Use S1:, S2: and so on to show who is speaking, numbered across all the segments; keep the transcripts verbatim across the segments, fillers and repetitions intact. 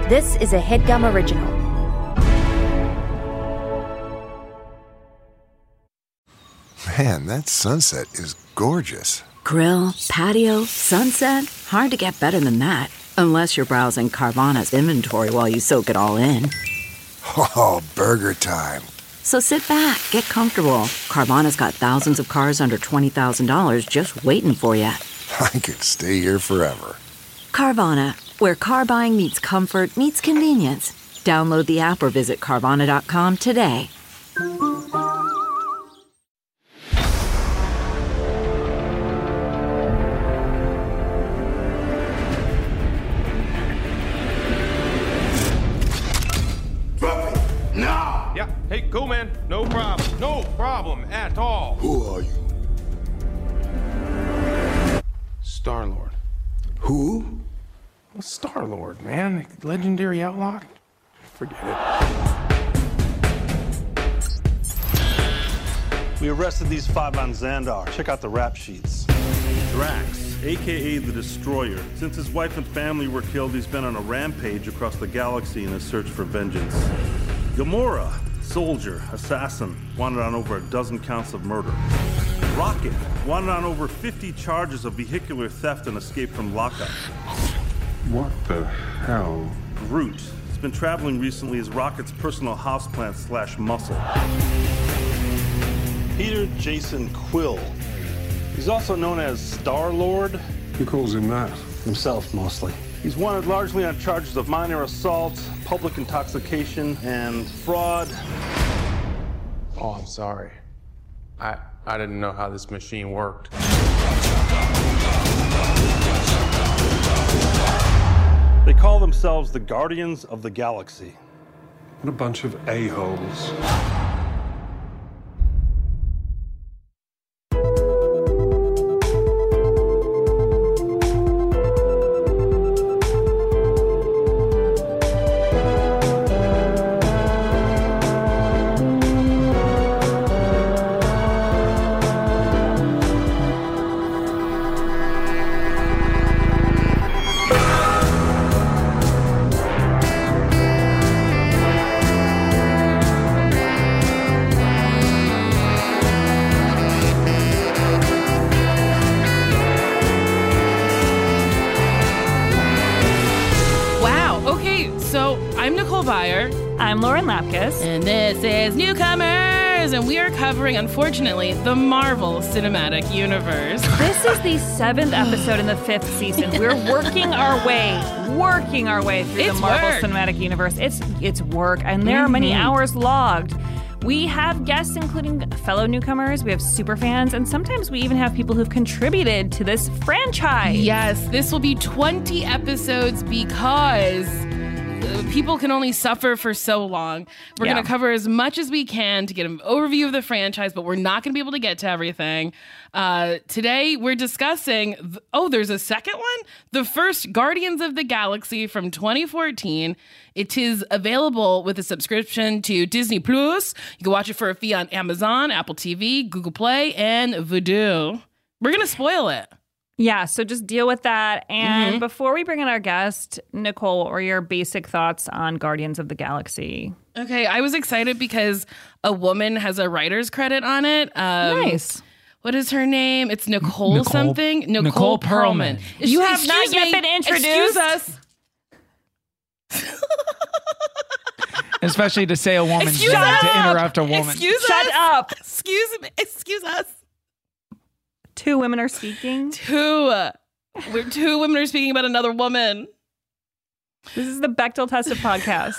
S1: This is a HeadGum original.
S2: Man, that sunset is gorgeous.
S3: Grill, patio, sunset. Hard to get better than that. Unless you're browsing Carvana's inventory while you soak it all in.
S2: Oh, burger time.
S3: So sit back, get comfortable. Carvana's got thousands of cars under twenty thousand dollars just waiting for you.
S2: I could stay here forever.
S3: Carvana, where car buying meets comfort, meets convenience. Download the app or visit Carvana dot com today.
S4: Yeah, hey, cool, man. No problem. No problem at all.
S2: Who are you?
S4: Star-Lord.
S2: Who?
S4: Well, Star-Lord, man. Legendary outlaw. Forget it.
S5: We arrested these five on Xandar. Check out the rap sheets. Drax, a k a the Destroyer. Since his wife and family were killed, he's been on a rampage across the galaxy in his search for vengeance. Gamora, soldier, assassin, wanted on over a dozen counts of murder. Rocket, wanted on over fifty charges of vehicular theft and escape from lockup.
S4: What the hell?
S5: Groot, he's been traveling recently as Rocket's personal houseplant slash muscle. Peter Jason Quill. He's also known as Star-Lord.
S4: Who calls him that?
S5: Himself, mostly. He's wanted largely on charges of minor assault, public intoxication, and fraud.
S4: Oh, I'm sorry. I I didn't know how this machine worked.
S5: They call themselves the Guardians of the Galaxy.
S4: What a bunch of a-holes.
S6: I'm Lauren Lapkus.
S7: And this is Newcomers, and we are covering, unfortunately, the Marvel Cinematic Universe.
S6: This is the seventh episode in the fifth season. We're working our way, working our way through
S7: It's
S6: the Marvel
S7: work.
S6: Cinematic Universe. It's it's work, and there
S7: Mm-hmm.
S6: are many hours logged. We have guests, including fellow newcomers. We have super fans, and sometimes we even have people who've contributed to this franchise.
S7: Yes, this will be twenty episodes because people can only suffer for so long. We're
S6: Yeah.
S7: going to cover as much as we can to get an overview of the franchise, but we're not going to be able to get to everything. Uh, today, we're discussing, th- oh, there's a second one? The first Guardians of the Galaxy from twenty fourteen. It is available with a subscription to Disney Plus. You can watch it for a fee on Amazon, Apple T V, Google Play, and Vudu. We're going to spoil it.
S6: Yeah, so just deal with that. And
S7: Mm-hmm.
S6: before we bring in our guest, Nicole, what are your basic thoughts on Guardians of the Galaxy?
S7: Okay, I was excited because a woman has a writer's credit on it. Um,
S6: Nice.
S7: What is her name? It's Nicole,
S8: Nicole-
S7: something. Nicole,
S8: Nicole
S7: Perlman.
S8: Perlman.
S6: You have not
S7: Excuse
S6: yet
S7: me.
S6: been introduced.
S7: Excuse us.
S8: Especially to say a woman's
S7: Excuse
S8: name,
S7: us.
S8: to interrupt a woman.
S7: Excuse
S6: Shut
S7: us.
S6: up.
S7: Excuse me. Excuse us.
S6: Two women are speaking.
S7: Two. We're two women are speaking about another woman.
S6: This is the Bechdel Tested podcast.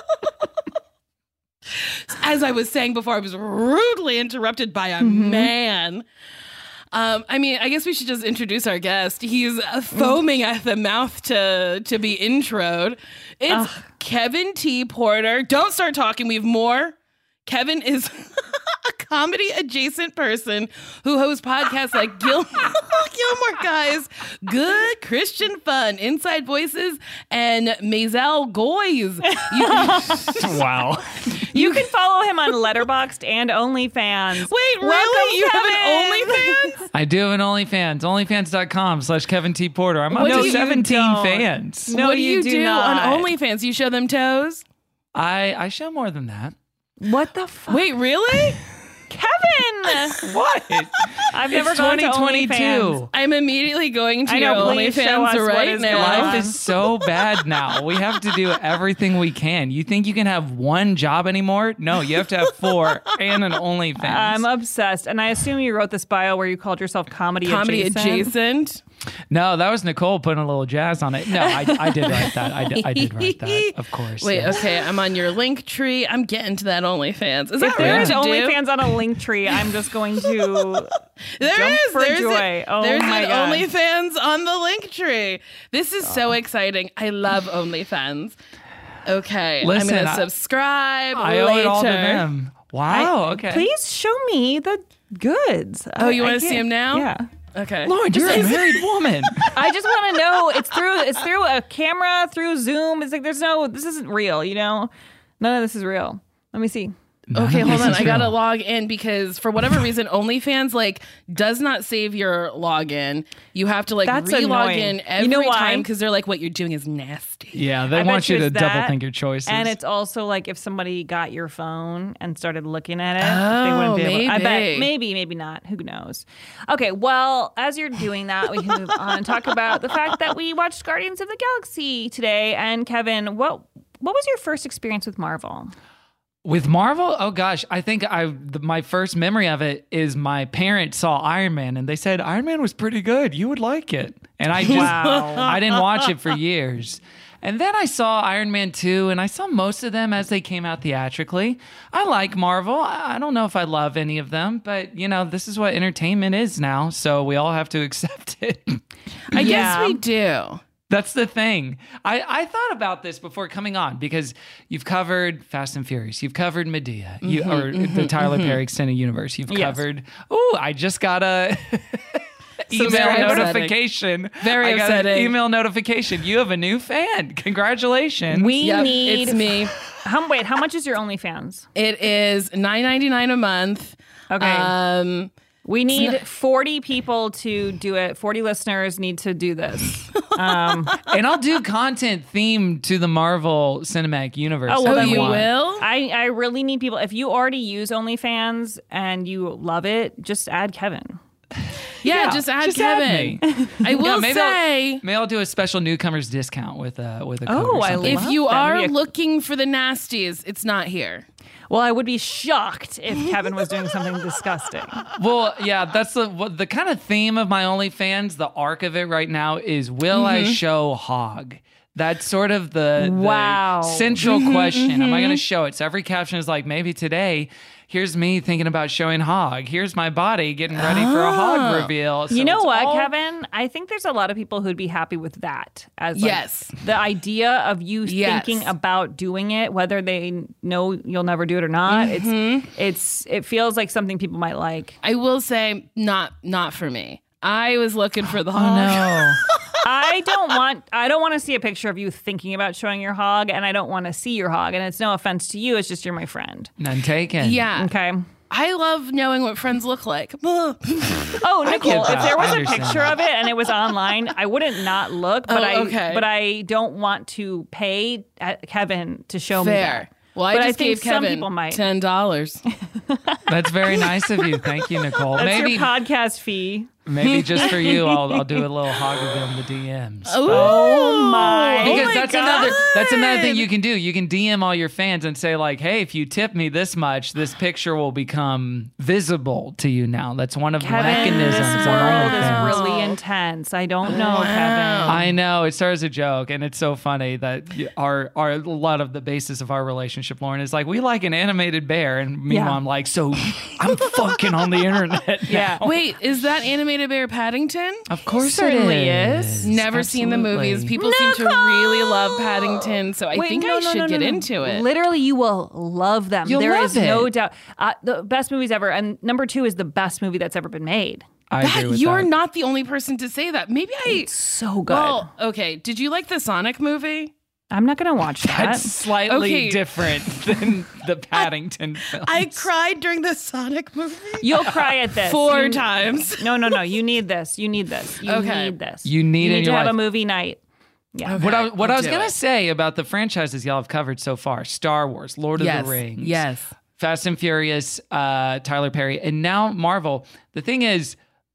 S7: As I was saying before, I was rudely interrupted by a
S6: Mm-hmm.
S7: man. Um, I mean, I guess we should just introduce our guest. He's uh, foaming at the mouth to to be introed. It's
S6: Ugh.
S7: Kevin T. Porter. Don't start talking. We have more. Kevin is a comedy adjacent person who hosts podcasts like Gil- Gilmore Guys, Good Christian Fun, Inside Voices, and Maisel Goys. You-
S8: Wow.
S9: You can follow him on Letterboxd and OnlyFans.
S7: Wait, really?
S9: Welcome,
S7: You have
S9: Kevin.
S7: an OnlyFans?
S8: I do have an OnlyFans. OnlyFans.com slash Kevin T. Porter. I'm up
S7: What
S8: to
S7: do you
S8: seventeen
S9: don't?
S8: fans.
S9: No,
S7: what do
S9: you
S7: you
S9: do
S7: do,
S9: not.
S7: on OnlyFans? You show them toes?
S8: I, I show more than that.
S9: What the fuck?
S7: Wait, really?
S9: Kevin!
S8: What?
S9: I've never
S8: It's
S9: gone to
S8: twenty
S9: OnlyFans.
S8: twenty-two.
S7: I'm immediately going to
S9: I know,
S7: your
S9: please show us
S7: OnlyFans
S9: what
S7: right
S9: is
S7: now.
S9: going on.
S8: Life is so bad now. We have to do everything we can. You think you can have one job anymore? No, you have to have four and an OnlyFans.
S9: I'm obsessed. And I assume you wrote this bio where you called yourself comedy,
S7: Comedy
S9: adjacent.
S7: adjacent.
S8: No, that was Nicole putting a little jazz on it. No, I, I did write that. I did, I did write that, of course.
S7: Wait,
S8: yes.
S7: okay, I'm on your link tree. I'm getting to that OnlyFans. Is
S9: If
S7: that
S9: there
S7: right
S9: is
S7: to do?
S9: OnlyFans on a link tree, I'm just going to
S7: There
S9: jump
S7: is.
S9: for
S7: There's
S9: joy.
S7: A,
S9: Oh
S7: there's
S9: my
S7: an
S9: God.
S7: OnlyFans on the link tree. This is so exciting. I love OnlyFans. Okay,
S8: Listen,
S7: I'm
S8: I-
S7: gonna subscribe
S8: I owe
S7: later.
S8: it all to them. Wow, okay.
S9: Please show me the goods.
S7: Oh, you
S9: I- I
S7: want to see
S9: can't-
S7: him now?
S9: Yeah.
S7: Okay.
S8: Lauren, you're a married woman.
S9: I just want to know. It's through. It's through a camera, through Zoom. It's like there's no. This isn't real. You know, none of this is real. Let me see.
S7: Okay, hold
S8: This
S7: on.
S8: is
S7: I gotta
S8: real.
S7: log in because for whatever reason, OnlyFans like does not save your login. You have to like
S9: That's
S7: re-log
S9: annoying.
S7: in
S9: You
S7: every
S9: know why?
S7: time because they're like, what you're doing is nasty.
S8: Yeah, they
S9: I
S8: want
S9: bet
S8: you to
S9: it's
S8: double
S9: that,
S8: think your choices.
S9: And it's also like if somebody got your phone and started looking at it,
S7: Oh,
S9: they wouldn't be able. I
S7: maybe.
S9: bet maybe, maybe not. Who knows? Okay, well, as you're doing that, we can move on and talk about the fact that we watched Guardians of the Galaxy today. And Kevin, what what was your first experience with Marvel?
S8: With Marvel, oh gosh, I think I the, my first memory of it is my parents saw Iron Man and they said Iron Man was pretty good. You would like it, and I just
S9: Wow.
S8: I didn't watch it for years. And then I saw Iron Man two, and I saw most of them as they came out theatrically. I like Marvel. I I don't know if I love any of them, but you know, this is what entertainment is now, so we all have to accept it.
S7: I
S9: Yeah.
S7: guess we do.
S8: That's the thing. I, I thought about this before coming on because you've covered Fast and Furious, you've covered Medea, you, or the Tyler Perry Extended Universe. You've
S9: Yes.
S8: covered. Oh, I just got a email
S7: very upsetting.
S8: notification.
S7: Very
S8: I got an
S7: upsetting.
S8: email notification. You have a new fan. Congratulations.
S9: We
S7: Yep,
S9: need.
S7: it's me.
S9: How, wait, how much is your OnlyFans?
S7: It is nine ninety-nine a month.
S9: Okay.
S7: Um,
S9: We need forty people to do it. forty listeners need to do this. Um,
S8: and I'll do content themed to the Marvel Cinematic Universe.
S9: Oh, well,
S7: oh,
S9: then
S8: if
S7: you
S8: want.
S7: will?
S9: I, I really need people. If you already use OnlyFans and you love it, just add Kevin.
S7: Yeah,
S8: Yeah,
S7: just add
S8: just add
S7: Kevin.
S8: me.
S7: I will
S8: Yeah, maybe
S7: say,
S8: I'll, maybe I'll do a special newcomers discount with a with a code
S9: Oh,
S8: or
S9: I
S8: something.
S7: if
S9: love
S7: you
S9: that.
S7: are
S9: Maybe a-
S7: looking for the nasties, it's not here.
S9: Well, I would be shocked if Kevin was doing something disgusting.
S8: Well, yeah, that's the what, the kind of theme of my OnlyFans. The arc of it right now is: will I show hog? That's sort of the, the
S9: Wow.
S8: central question. Am I going to show it? So every caption is like, maybe today. Here's me thinking about showing hog. Here's my body getting ready for a hog reveal. So
S9: You know
S8: it's
S9: what,
S8: all-
S9: Kevin? I think there's a lot of people who'd be happy with that. As like,
S7: Yes.
S9: the idea of you
S7: Yes.
S9: thinking about doing it, whether they know you'll never do it or not. It's it's it feels like something people might like.
S7: I will say, not not for me. I was looking for the
S8: Oh
S7: hog.
S8: no.
S9: I don't want I don't want to see a picture of you thinking about showing your hog, and I don't want to see your hog. And it's no offense to you. It's just you're my friend.
S8: None taken.
S7: Yeah.
S9: Okay.
S7: I love knowing what friends look like.
S9: Oh,
S8: get
S9: Nicole, if
S8: that.
S9: there was
S8: I
S9: a
S8: understand
S9: picture
S8: that.
S9: of it and it was online, I wouldn't not look. But
S7: Oh,
S9: I
S7: okay.
S9: but I don't want to pay uh, Kevin to show me
S7: Fair.
S9: that.
S7: Well, I
S9: But I
S7: just
S9: think
S7: gave
S9: some
S7: Kevin
S9: people might.
S7: ten dollars.
S8: That's very nice of you. Thank you, Nicole.
S9: That's
S8: maybe
S9: your podcast fee.
S8: maybe just for you, I'll I'll do a little hog reveal in the D Ms.
S9: Oh my!
S8: Because
S7: my
S8: that's another that's another thing
S7: God.
S8: you can do. You can D M all your fans and say like, "Hey, if you tip me this much, this picture will become visible to you now." That's one of the
S9: Kevin,
S8: mechanisms
S9: this
S8: on
S9: world
S8: OnlyFans.
S9: is really intense. I don't know, Kevin.
S8: I know it starts as a joke, and it's so funny that our our a lot of the basis of our relationship, Lauren, is like we like an animated bear, and meanwhile
S9: Yeah.
S8: I'm like, so I'm fucking on the internet.
S9: Yeah.
S8: now.
S7: Wait, is that animated to bear Paddington?
S8: Of course
S7: certainly
S8: it
S7: is.
S8: is.
S7: Never seen the
S8: Absolutely.
S7: movies. People seem to really love Paddington, so I
S9: Wait,
S7: think
S9: no,
S7: I
S9: no,
S7: should
S9: no, no,
S7: get
S9: no.
S7: into it.
S9: Literally, you will love them.
S8: You'll
S9: There
S8: love
S9: is no
S8: it.
S9: doubt. Uh, the best movies ever. And number two is the best movie that's ever been made.
S8: I
S7: That-
S8: agree with
S7: you're
S8: that.
S7: not the only person to say that. Maybe I.
S9: It's so good.
S7: Well, okay. Did you like the Sonic movie?
S9: I'm not going to watch that.
S8: That's slightly
S7: Okay.
S8: different than the Paddington film.
S7: I cried during the Sonic movie
S9: You'll cry at this.
S7: four
S9: You-
S7: times.
S9: No, no, no. You need this. You need this. You
S7: Okay.
S9: need this.
S8: You need it in
S9: to
S8: your
S9: have
S8: life.
S9: a movie night. Yeah.
S8: What I, what
S7: I'll
S8: I was
S7: do
S8: going to
S7: it.
S8: say about the franchises y'all have covered so far, Star Wars, Lord of
S7: Yes.
S8: the Rings,
S7: Yes.
S8: Fast and Furious, uh, Tyler Perry, and now Marvel. The thing is,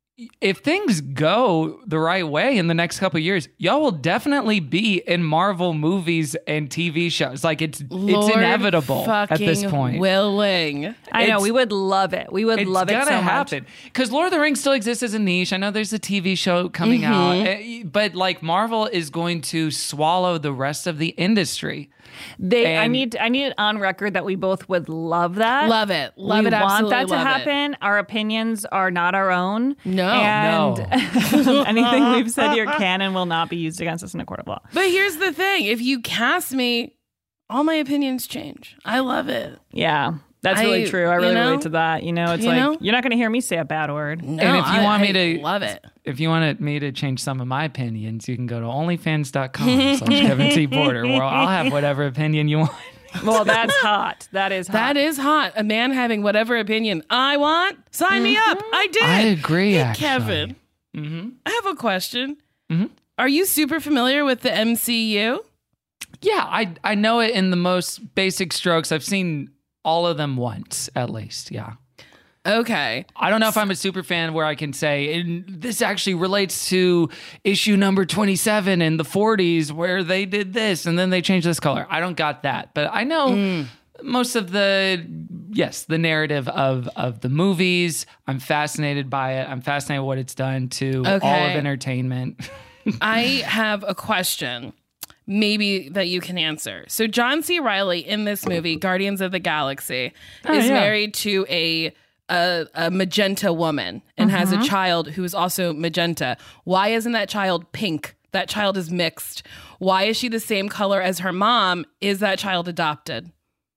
S8: if things go the right way in the next couple of years, y'all will definitely be in Marvel movies and T V shows. Like it's
S7: Lord
S8: it's inevitable at this
S7: fucking
S8: point.
S7: Willing.
S9: I know.
S8: It's-
S9: We would love it. We would
S8: It's
S9: love it
S8: gonna
S9: so
S8: happen
S9: much.
S8: because Lord of the Rings still exists as a niche. I know there's a T V show coming
S7: Mm-hmm.
S8: out, eh, but like Marvel is going to swallow the rest of the industry.
S9: They, I
S8: And-
S9: need, I need it on record that we both would love that.
S7: Love it. Love
S9: we
S7: it.
S9: want
S7: Absolutely
S9: that to
S7: love it.
S9: happen. Our opinions are not our own.
S7: No.
S9: and
S8: No.
S9: anything we've said here can and will not be used against us in a court of law.
S7: But here's the thing: if you cast me, all my opinions change. I love it.
S9: Yeah, that's
S7: I-
S9: really true. I
S7: you
S9: really
S7: know?
S9: relate to that. You know, it's
S7: You
S9: like
S7: know?
S9: you're not going to hear me say a bad word.
S7: No,
S8: And if you
S7: I-
S8: want me
S7: I
S8: to-
S7: love it.
S8: If you wanted me to change some of my opinions, you can go to onlyfans dot com slash Kevin T. Porter, where I'll have whatever opinion you want.
S9: Well, that's hot. That is hot.
S7: That is hot. A man having whatever opinion I want. Sign me up. I did.
S8: I agree,
S7: Hey,
S8: actually.
S7: Kevin.
S8: Mm-hmm.
S7: I have a question.
S8: Mhm.
S7: Are you super familiar with the M C U?
S8: Yeah, I I know it in the most basic strokes. I've seen all of them once, at least. Yeah.
S7: Okay.
S8: I don't know if I'm a super fan where I can say, and this actually relates to issue number twenty-seven in the forties where they did this and then they changed this color. I don't got that, but I know
S7: Mm.
S8: most of the, yes, the narrative of, of the movies. I'm fascinated by it. I'm fascinated with what it's done to all of
S7: Okay.
S8: entertainment.
S7: I have a question. Maybe that you can answer. So John C. Reilly in this movie, Guardians of the Galaxy, is
S8: yeah.
S7: married to a a, a magenta woman and has a child who is also magenta. Why isn't that child pink? That child is mixed. Why is she the same color as her mom? Is that child adopted?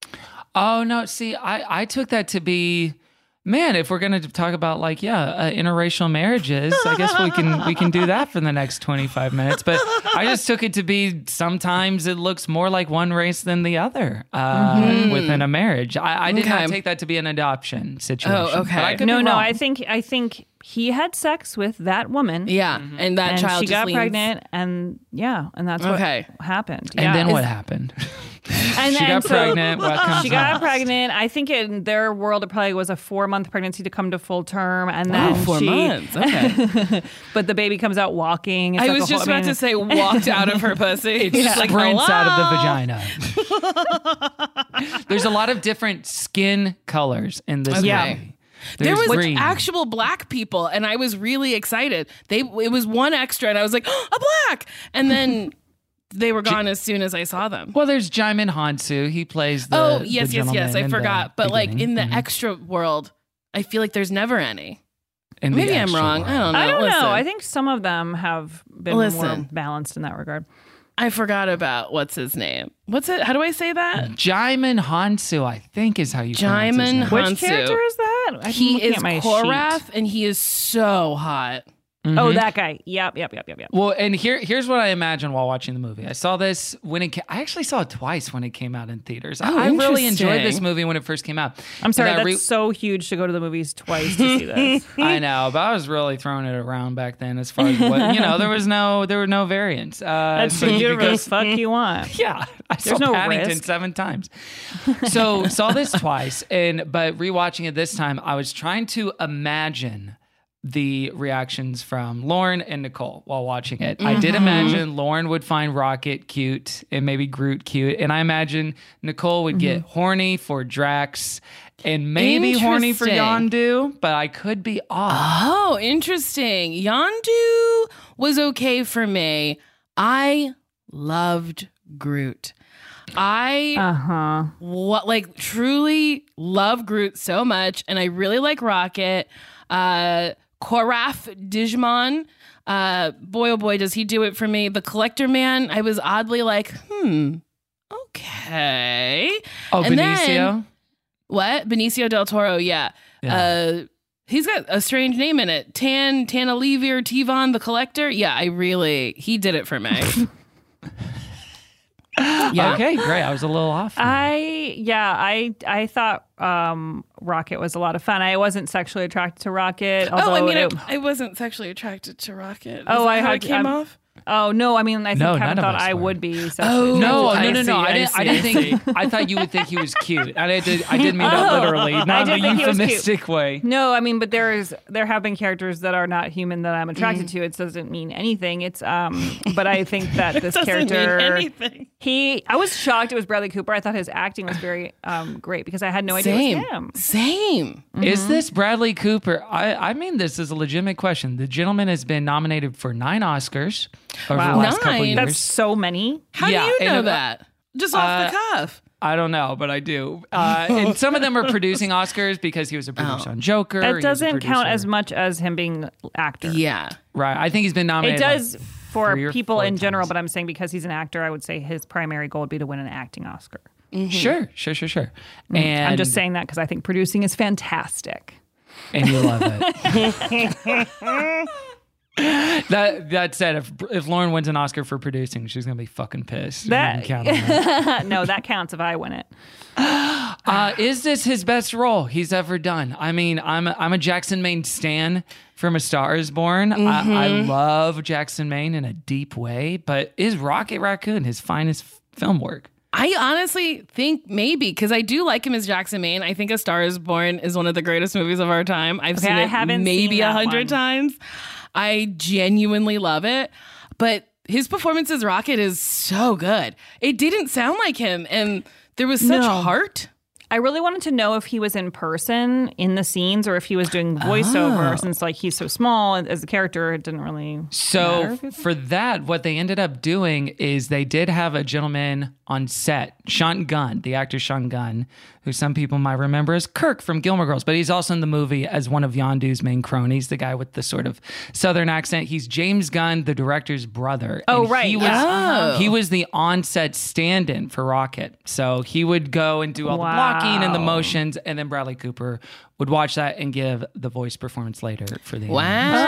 S8: Oh, no. See, I, I took that to be, man, if we're going to talk about like, yeah, uh, interracial marriages, I guess we can we can do that for the next twenty-five minutes. But I just took it to be sometimes it looks more like one race than the other uh, within a marriage. I, I did not
S7: Okay.
S8: take that to be an adoption situation.
S7: Oh, okay.
S8: But I could
S9: no,
S8: be
S9: no.
S8: wrong.
S9: I think I think he had sex with that woman.
S7: Yeah, and that
S9: and
S7: child
S9: she
S7: just
S9: got
S7: leans-
S9: pregnant, and yeah, and that's
S7: Okay.
S9: what happened.
S8: And
S9: yeah.
S8: then
S9: Is-
S8: what happened?
S9: And
S8: she
S9: then
S8: got
S9: so-
S8: pregnant. What comes
S9: She got
S8: next?
S9: pregnant. I think in their world, it probably was a four month pregnancy to come to full term, and then
S7: Oh, four
S9: she,
S7: months. Okay.
S9: but the baby comes out walking. It's
S7: I
S9: like
S7: was
S9: a whole-
S7: just
S9: I
S7: about
S9: mean,
S7: to say walked out of her pussy.
S8: It
S7: It's like,
S8: sprints out of the
S7: hello?
S8: vagina. There's a lot of different skin colors in this
S7: Okay.
S8: movie.
S7: There
S8: There's
S7: was
S8: green.
S7: actual black people, and I was really excited. They it was one extra, and I was like, oh, a black, and then they were gone as soon as I saw them.
S8: Well, there's Jaimin Hansu. He plays the
S7: oh
S8: the
S7: yes, yes, yes.
S8: gentleman
S7: I
S8: in the
S7: forgot, but like in the
S8: beginning. Mhm.
S7: extra world, I feel like there's never any.
S8: In the
S7: Maybe I'm
S8: extra
S7: wrong.
S8: world.
S7: I don't know.
S9: I don't
S7: Listen,
S9: know. I think some of them have been more
S7: Listen.
S9: balanced in that regard.
S7: I forgot about what's his name. What's it? How do I say that?
S8: Jaimin Hansu, I think, is how you pronounce his
S7: Jaimin
S8: name.
S7: Han-
S9: Which
S7: Hansu.
S9: character is that? I'm
S7: He
S9: looking
S7: is
S9: at my
S7: Korath,
S9: sheet.
S7: and he is so hot.
S9: Oh, that guy. Yep, yep, yep, yep, yep.
S8: Well, and here, here's what I imagine while watching the movie. I saw this when it. Ca- I actually saw it twice when it came out in theaters. I,
S7: Oh,
S8: I really enjoyed this
S7: interesting.
S8: movie when it first came out.
S9: I'm sorry,
S8: And I
S9: that's
S8: re-
S9: so huge to go to the movies twice to see this.
S8: I know, but I was really throwing it around back then. As far as what you know, there was no, there were no variants. Uh,
S9: That's
S8: so
S9: so
S8: you
S9: you
S8: could go
S9: really fuck you want.
S8: Yeah, I saw
S9: There's no
S8: Paddington
S9: risk.
S8: seven times. So saw this twice, and but rewatching it this time, I was trying to imagine the reactions from Lauren and Nicole while watching it. I did imagine Lauren would find Rocket cute and maybe Groot cute, and I imagine Nicole would get horny for Drax and maybe horny for
S7: Interesting.
S8: Yondu, but I could be off.
S7: Oh, interesting. Yondu was okay for me. I loved Groot. I
S9: Uh huh.
S7: what like truly love Groot so much, and I really like Rocket. Uh, Koraf Digimon. Uh, boy, oh boy, does he do it for me. The Collector Man, I was oddly like, hmm, okay.
S8: Oh,
S7: And
S8: Benicio?
S7: then- what? Benicio del Toro, yeah.
S8: Yeah.
S7: Uh, he's got a strange name in it. Tan, Tanalivir Tivon, the Collector. Yeah, I really, he did it for me. Yeah.
S8: Okay, great. I was a little off.
S9: I yeah, I I thought um, Rocket was a lot of fun. I wasn't sexually attracted to Rocket.
S7: Oh, I
S9: although
S7: mean,
S9: it-
S7: I, I wasn't sexually attracted to Rocket. Is
S9: Oh,
S7: that
S9: I
S7: how
S9: had-
S7: it came
S9: I'm-
S7: off.
S9: Oh no, I mean I think
S8: No,
S9: Kevin
S8: none of
S9: thought
S8: us
S9: I
S8: were.
S9: would be. sexually
S7: Oh,
S8: no,
S7: I
S8: no, no,
S7: see,
S8: no. I
S7: I
S8: didn't. I,
S7: see,
S8: didn't
S7: I
S8: think. I thought you would think he was cute. I did. I didn't mean that
S9: Oh,
S8: literally,
S9: I
S8: not in
S9: did
S8: a
S9: think he was cute.
S8: euphemistic way.
S9: No, I mean, but there's there have been characters that are not human that I'm attracted
S7: Mm.
S9: to. It doesn't mean anything. It's um, but I think that this
S7: Doesn't mean
S9: character,
S7: anything.
S9: he, I was shocked it was Bradley Cooper. I thought his acting was very um great because I had no idea
S7: Same.
S9: it was him.
S7: Same.
S8: Is this Bradley Cooper? I, I mean, this is a legitimate question. The gentleman has been nominated for nine Oscars over
S9: Wow.
S8: the last couple
S7: Nine?
S8: years.
S9: That's so many.
S7: How
S8: Yeah,
S7: do you
S8: and,
S7: know
S8: uh,
S7: that? Just off the cuff.
S8: I don't know, but I do. Uh, and some of them are producing Oscars because he was a producer
S7: Oh.
S8: on Joker. he
S9: That
S8: was a
S9: doesn't count
S8: producer-
S9: as much as him being actor.
S7: Yeah.
S8: Right. I think he's been
S9: It
S8: nominated.
S9: does
S8: like,
S9: for
S8: three or
S9: people
S8: four
S9: in general,
S8: times.
S9: but I'm saying because he's an actor, I would say his primary goal would be to win an acting Oscar.
S8: Sure, sure, sure, sure. And
S9: Mm-hmm. I'm just saying that because I think producing is fantastic.
S8: and you love it. that that said, if if Lauren wins an Oscar for producing, she's gonna be fucking pissed. You
S9: That-
S8: can count on that.
S9: No, that counts if I win it.
S8: Uh, is this his best role he's ever done? I mean, I'm a, I'm a Jackson Maine stan from A Star Is Born. I, I love Jackson Maine in a deep way, but is Rocket Raccoon his finest f- film work?
S7: I honestly think maybe because I do like him as Jackson Maine. I think A Star Is Born is one of the greatest movies of our time. I've
S9: Okay,
S7: seen
S9: I
S7: it
S9: haven't
S7: maybe
S9: seen
S7: a
S9: that
S7: hundred
S9: one.
S7: times. I genuinely love it, but his performance as Rocket is so good. It didn't sound like him, and there was such
S9: No.
S7: heart.
S9: I really wanted to know if he was in person in the scenes or if he was doing voiceover
S8: Oh.
S9: since like he's so small as a character. It didn't really
S8: So
S9: matter if it's-
S8: for that, what they ended up doing is they did have a gentleman on set, Sean Gunn, the actor Sean Gunn, who some people might remember as Kirk from Gilmore Girls, but he's also in the movie as one of Yondu's main cronies, the guy with the sort of southern accent. He's James Gunn, the director's brother.
S9: Oh,
S8: And
S9: right,
S8: He was,
S9: yeah.
S7: Oh.
S8: he was the on-set stand-in for Rocket. So he would go and do all the blocking and the
S9: Wow.
S8: motions, and then Bradley Cooper would watch that and give the voice performance later for the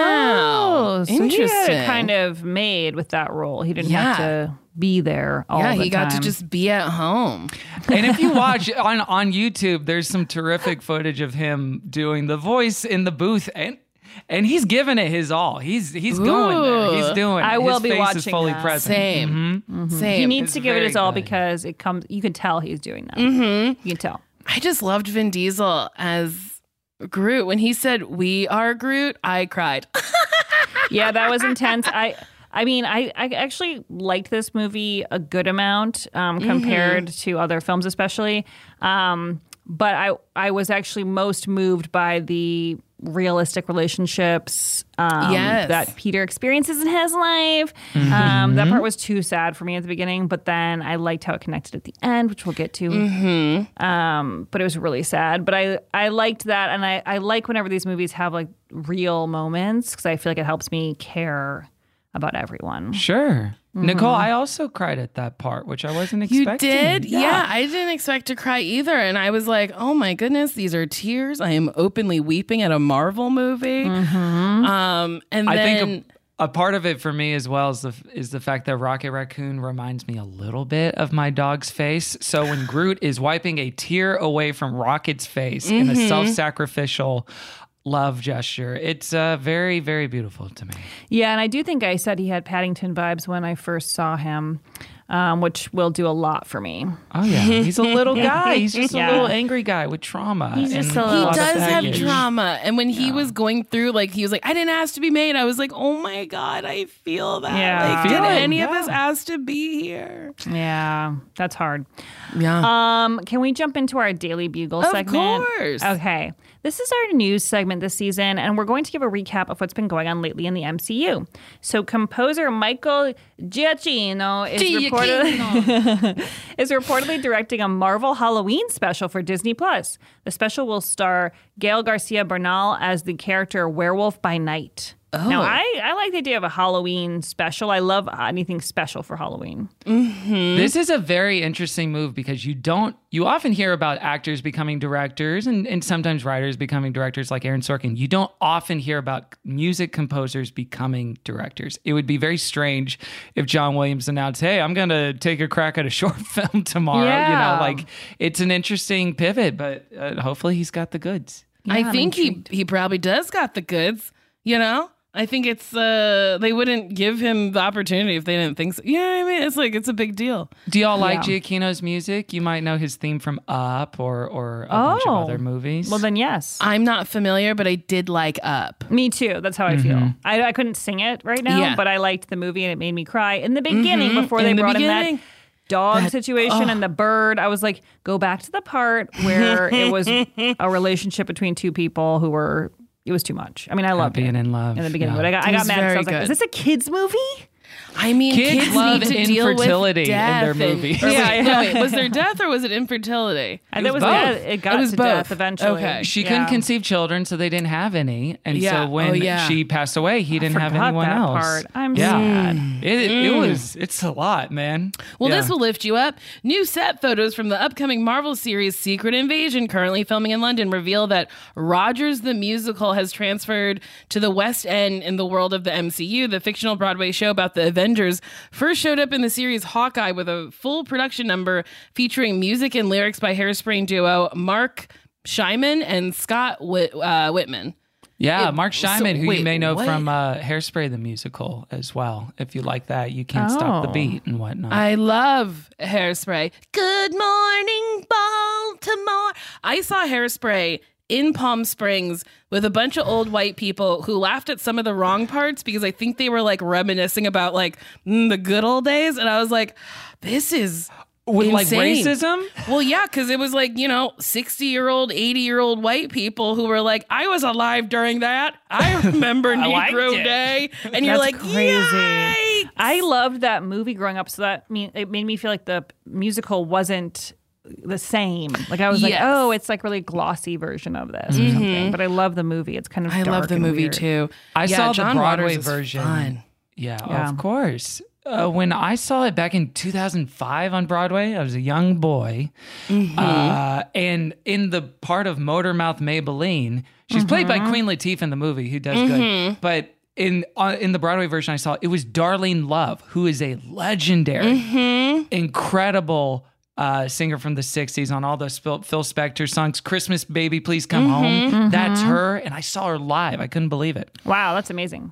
S7: Wow.
S9: Oh, so he had
S7: Interesting.
S9: it kind of made with that role. He didn't
S7: Yeah.
S9: have to be there all
S7: Yeah,
S9: the
S7: he got to
S9: time.
S7: just be at home.
S8: And if you watch on, on YouTube, there's some terrific footage of him doing the voice in the booth, and and he's giving it his all. He's he's going there. He's
S7: Ooh.
S8: doing it.
S9: I will
S8: his
S9: be
S8: face is
S9: watching
S8: fully
S9: that.
S8: present.
S7: Same. Same.
S9: He needs
S8: It's
S9: to give it
S8: very
S9: his all
S8: good.
S9: because it comes. You can tell he's doing that. Mm-hmm. You can tell.
S7: I just loved Vin Diesel as Groot. When he said, "We are Groot," I cried.
S9: Yeah, that was intense. I I mean, I, I actually liked this movie a good amount um, compared to other films, especially. Um, but I I was actually most moved by the realistic relationships um,
S7: Yes.
S9: that Peter experiences in his life. Um, that part was too sad for me at the beginning, but then I liked how it connected at the end, which we'll get to. Um, but it was really sad. But I, I liked that, and I, I like whenever these movies have like real moments because I feel like it helps me care about everyone.
S8: Sure. Nicole, I also cried at that part, which I wasn't
S7: You
S8: expecting.
S7: did? Yeah. I didn't expect to cry either. And I was like, oh my goodness, these are tears. I am openly weeping at a Marvel movie. Um, and
S8: I
S7: then
S8: think a, a part of it for me as well is the is the fact that Rocket Raccoon reminds me a little bit of my dog's face. So when Groot is wiping a tear away from Rocket's face in a self-sacrificial love gesture, it's uh, very, very beautiful to me.
S9: Yeah, and I do think I said he had Paddington vibes when I first saw him, um, which will do a lot for me.
S8: Oh yeah, he's a little guy. He's just
S9: Yeah.
S8: a little angry guy with trauma.
S9: He's just
S8: and
S9: a little-
S8: lot
S7: he
S8: of
S7: does have
S8: baggage.
S7: trauma. And when he was going through, like, he was like, I didn't ask to be made. I was like, oh my God, I feel that.
S9: Yeah.
S7: Like, did
S8: Feel it,
S7: any of
S8: yeah.
S7: us ask to be here?
S9: Yeah, that's hard.
S7: Yeah.
S9: Um, can we jump into our Daily Bugle
S7: Of
S9: segment?
S7: course.
S9: Okay. This is our news segment this season, and we're going to give a recap of what's been going on lately in the M C U. So composer Michael Giacchino is, reportedly, is reportedly directing a Marvel Halloween special for Disney Plus. The special will star Gael Garcia Bernal as the character Werewolf by Night.
S7: Oh.
S9: Now, I, I like the idea of a Halloween special. I love anything special for Halloween.
S7: Mm-hmm.
S8: This is a very interesting move because you don't, you often hear about actors becoming directors and, and sometimes writers becoming directors like Aaron Sorkin. You don't often hear about music composers becoming directors. It would be very strange if John Williams announced, hey, I'm going to take a crack at a short film tomorrow.
S9: Yeah.
S8: You know, like it's an interesting pivot, but uh, hopefully he's got the goods.
S9: Yeah,
S7: I
S9: I'm
S7: think he,
S9: intrigued.
S7: he probably does got the goods, you know? I think it's, uh, they wouldn't give him the opportunity if they didn't think so. You know what I mean? It's like, it's a big deal.
S8: Do y'all like
S9: Yeah.
S8: Giacchino's music? You might know his theme from Up or, or a bunch of
S9: Oh.
S8: other movies.
S9: Well, then yes.
S7: I'm not familiar, but I did like Up.
S9: Me too. That's how I feel. I, I couldn't sing it right now,
S7: Yeah.
S9: but I liked the movie and it made me cry. In the beginning,
S7: Mhm.
S9: before
S7: In
S9: they
S7: the
S9: brought in
S7: beginning.
S9: that dog
S7: That-
S9: situation and the bird, I was like, go back to the part where it was a relationship between two people who were, it was too much. I mean, I loved
S8: Happy
S9: it
S8: and in love.
S9: in the beginning,
S8: yeah.
S9: but I got, I
S7: It
S9: got
S7: was
S9: mad because I
S7: very
S9: was like,
S7: good.
S9: is this a kid's movie?
S7: I mean,
S8: Kids
S7: kids,
S8: love
S7: need to deal with
S8: infertility in
S7: death
S8: their
S7: and-
S8: movies.
S7: or wait,
S9: Yeah,
S7: no,
S9: yeah.
S7: wait, was there death or was it infertility?
S9: And it was,
S8: both.
S9: yeah, it got
S7: It was
S9: to
S7: both.
S9: death eventually.
S7: Okay.
S8: She
S9: Yeah.
S8: couldn't conceive children, so they didn't have any. And
S7: Yeah.
S8: so when
S7: Oh, yeah.
S8: she passed away, he didn't have
S9: forgot
S8: anyone
S9: that
S8: else.
S9: part. I'm
S8: yeah.
S9: sad.
S8: It, it was, it's a lot, man.
S7: Well,
S8: Yeah.
S7: this will lift you up. New set photos from the upcoming Marvel series Secret Invasion, currently filming in London, reveal that Rogers the Musical has transferred to the West End in the world of the M C U. The fictional Broadway show about the Avengers first showed up in the series Hawkeye with a full production number featuring music and lyrics by Hairspray duo Mark Shyman and Scott Whit- uh, Whitman.
S8: Yeah,
S7: It-
S8: Mark
S7: so
S8: Shyman, who
S7: wait,
S8: you may know
S7: what?
S8: from uh, Hairspray the Musical as well. If you like that, you can't stop the
S9: Oh.
S8: beat and whatnot.
S7: I love Hairspray. Good morning, Baltimore. I saw Hairspray in Palm Springs with a bunch of old white people who laughed at some of the wrong parts because I think they were like reminiscing about like mm, the good old days. And I was like, this is
S8: With like
S7: insane.
S8: racism?
S7: Well, yeah, because it was like, you know, sixty year old, eighty year old white people who were like, I was alive during that. I remember
S8: liked
S7: Negro
S8: it.
S7: Day. And you're
S9: That's
S7: like,
S9: crazy.
S7: Yikes!
S9: I loved that movie growing up, so that mean it made me feel like the musical wasn't the same. Like I was like,
S7: Yes.
S9: oh, it's like really glossy version of this or something. But I love the movie. It's kind of
S7: I love
S9: dark
S7: the
S9: and
S7: movie
S9: weird.
S7: too.
S8: I
S7: Yeah,
S8: saw
S7: John
S8: the Broadway
S7: Waters is
S8: version.
S7: fun.
S8: Yeah,
S9: Yeah.
S8: of course. Uh, when I saw it back in two thousand five on Broadway, I was a young boy. Uh, and in the part of Motormouth Maybelline, she's played by Queen Latifah in the movie, who does good. But in uh, in the Broadway version I saw, it was Darlene Love, who is a legendary, incredible uh, singer from the sixties on all those Phil, Phil Spector songs. Christmas Baby, Please Come Home. That's her. And I saw her live. I couldn't believe it.
S9: Wow, that's amazing.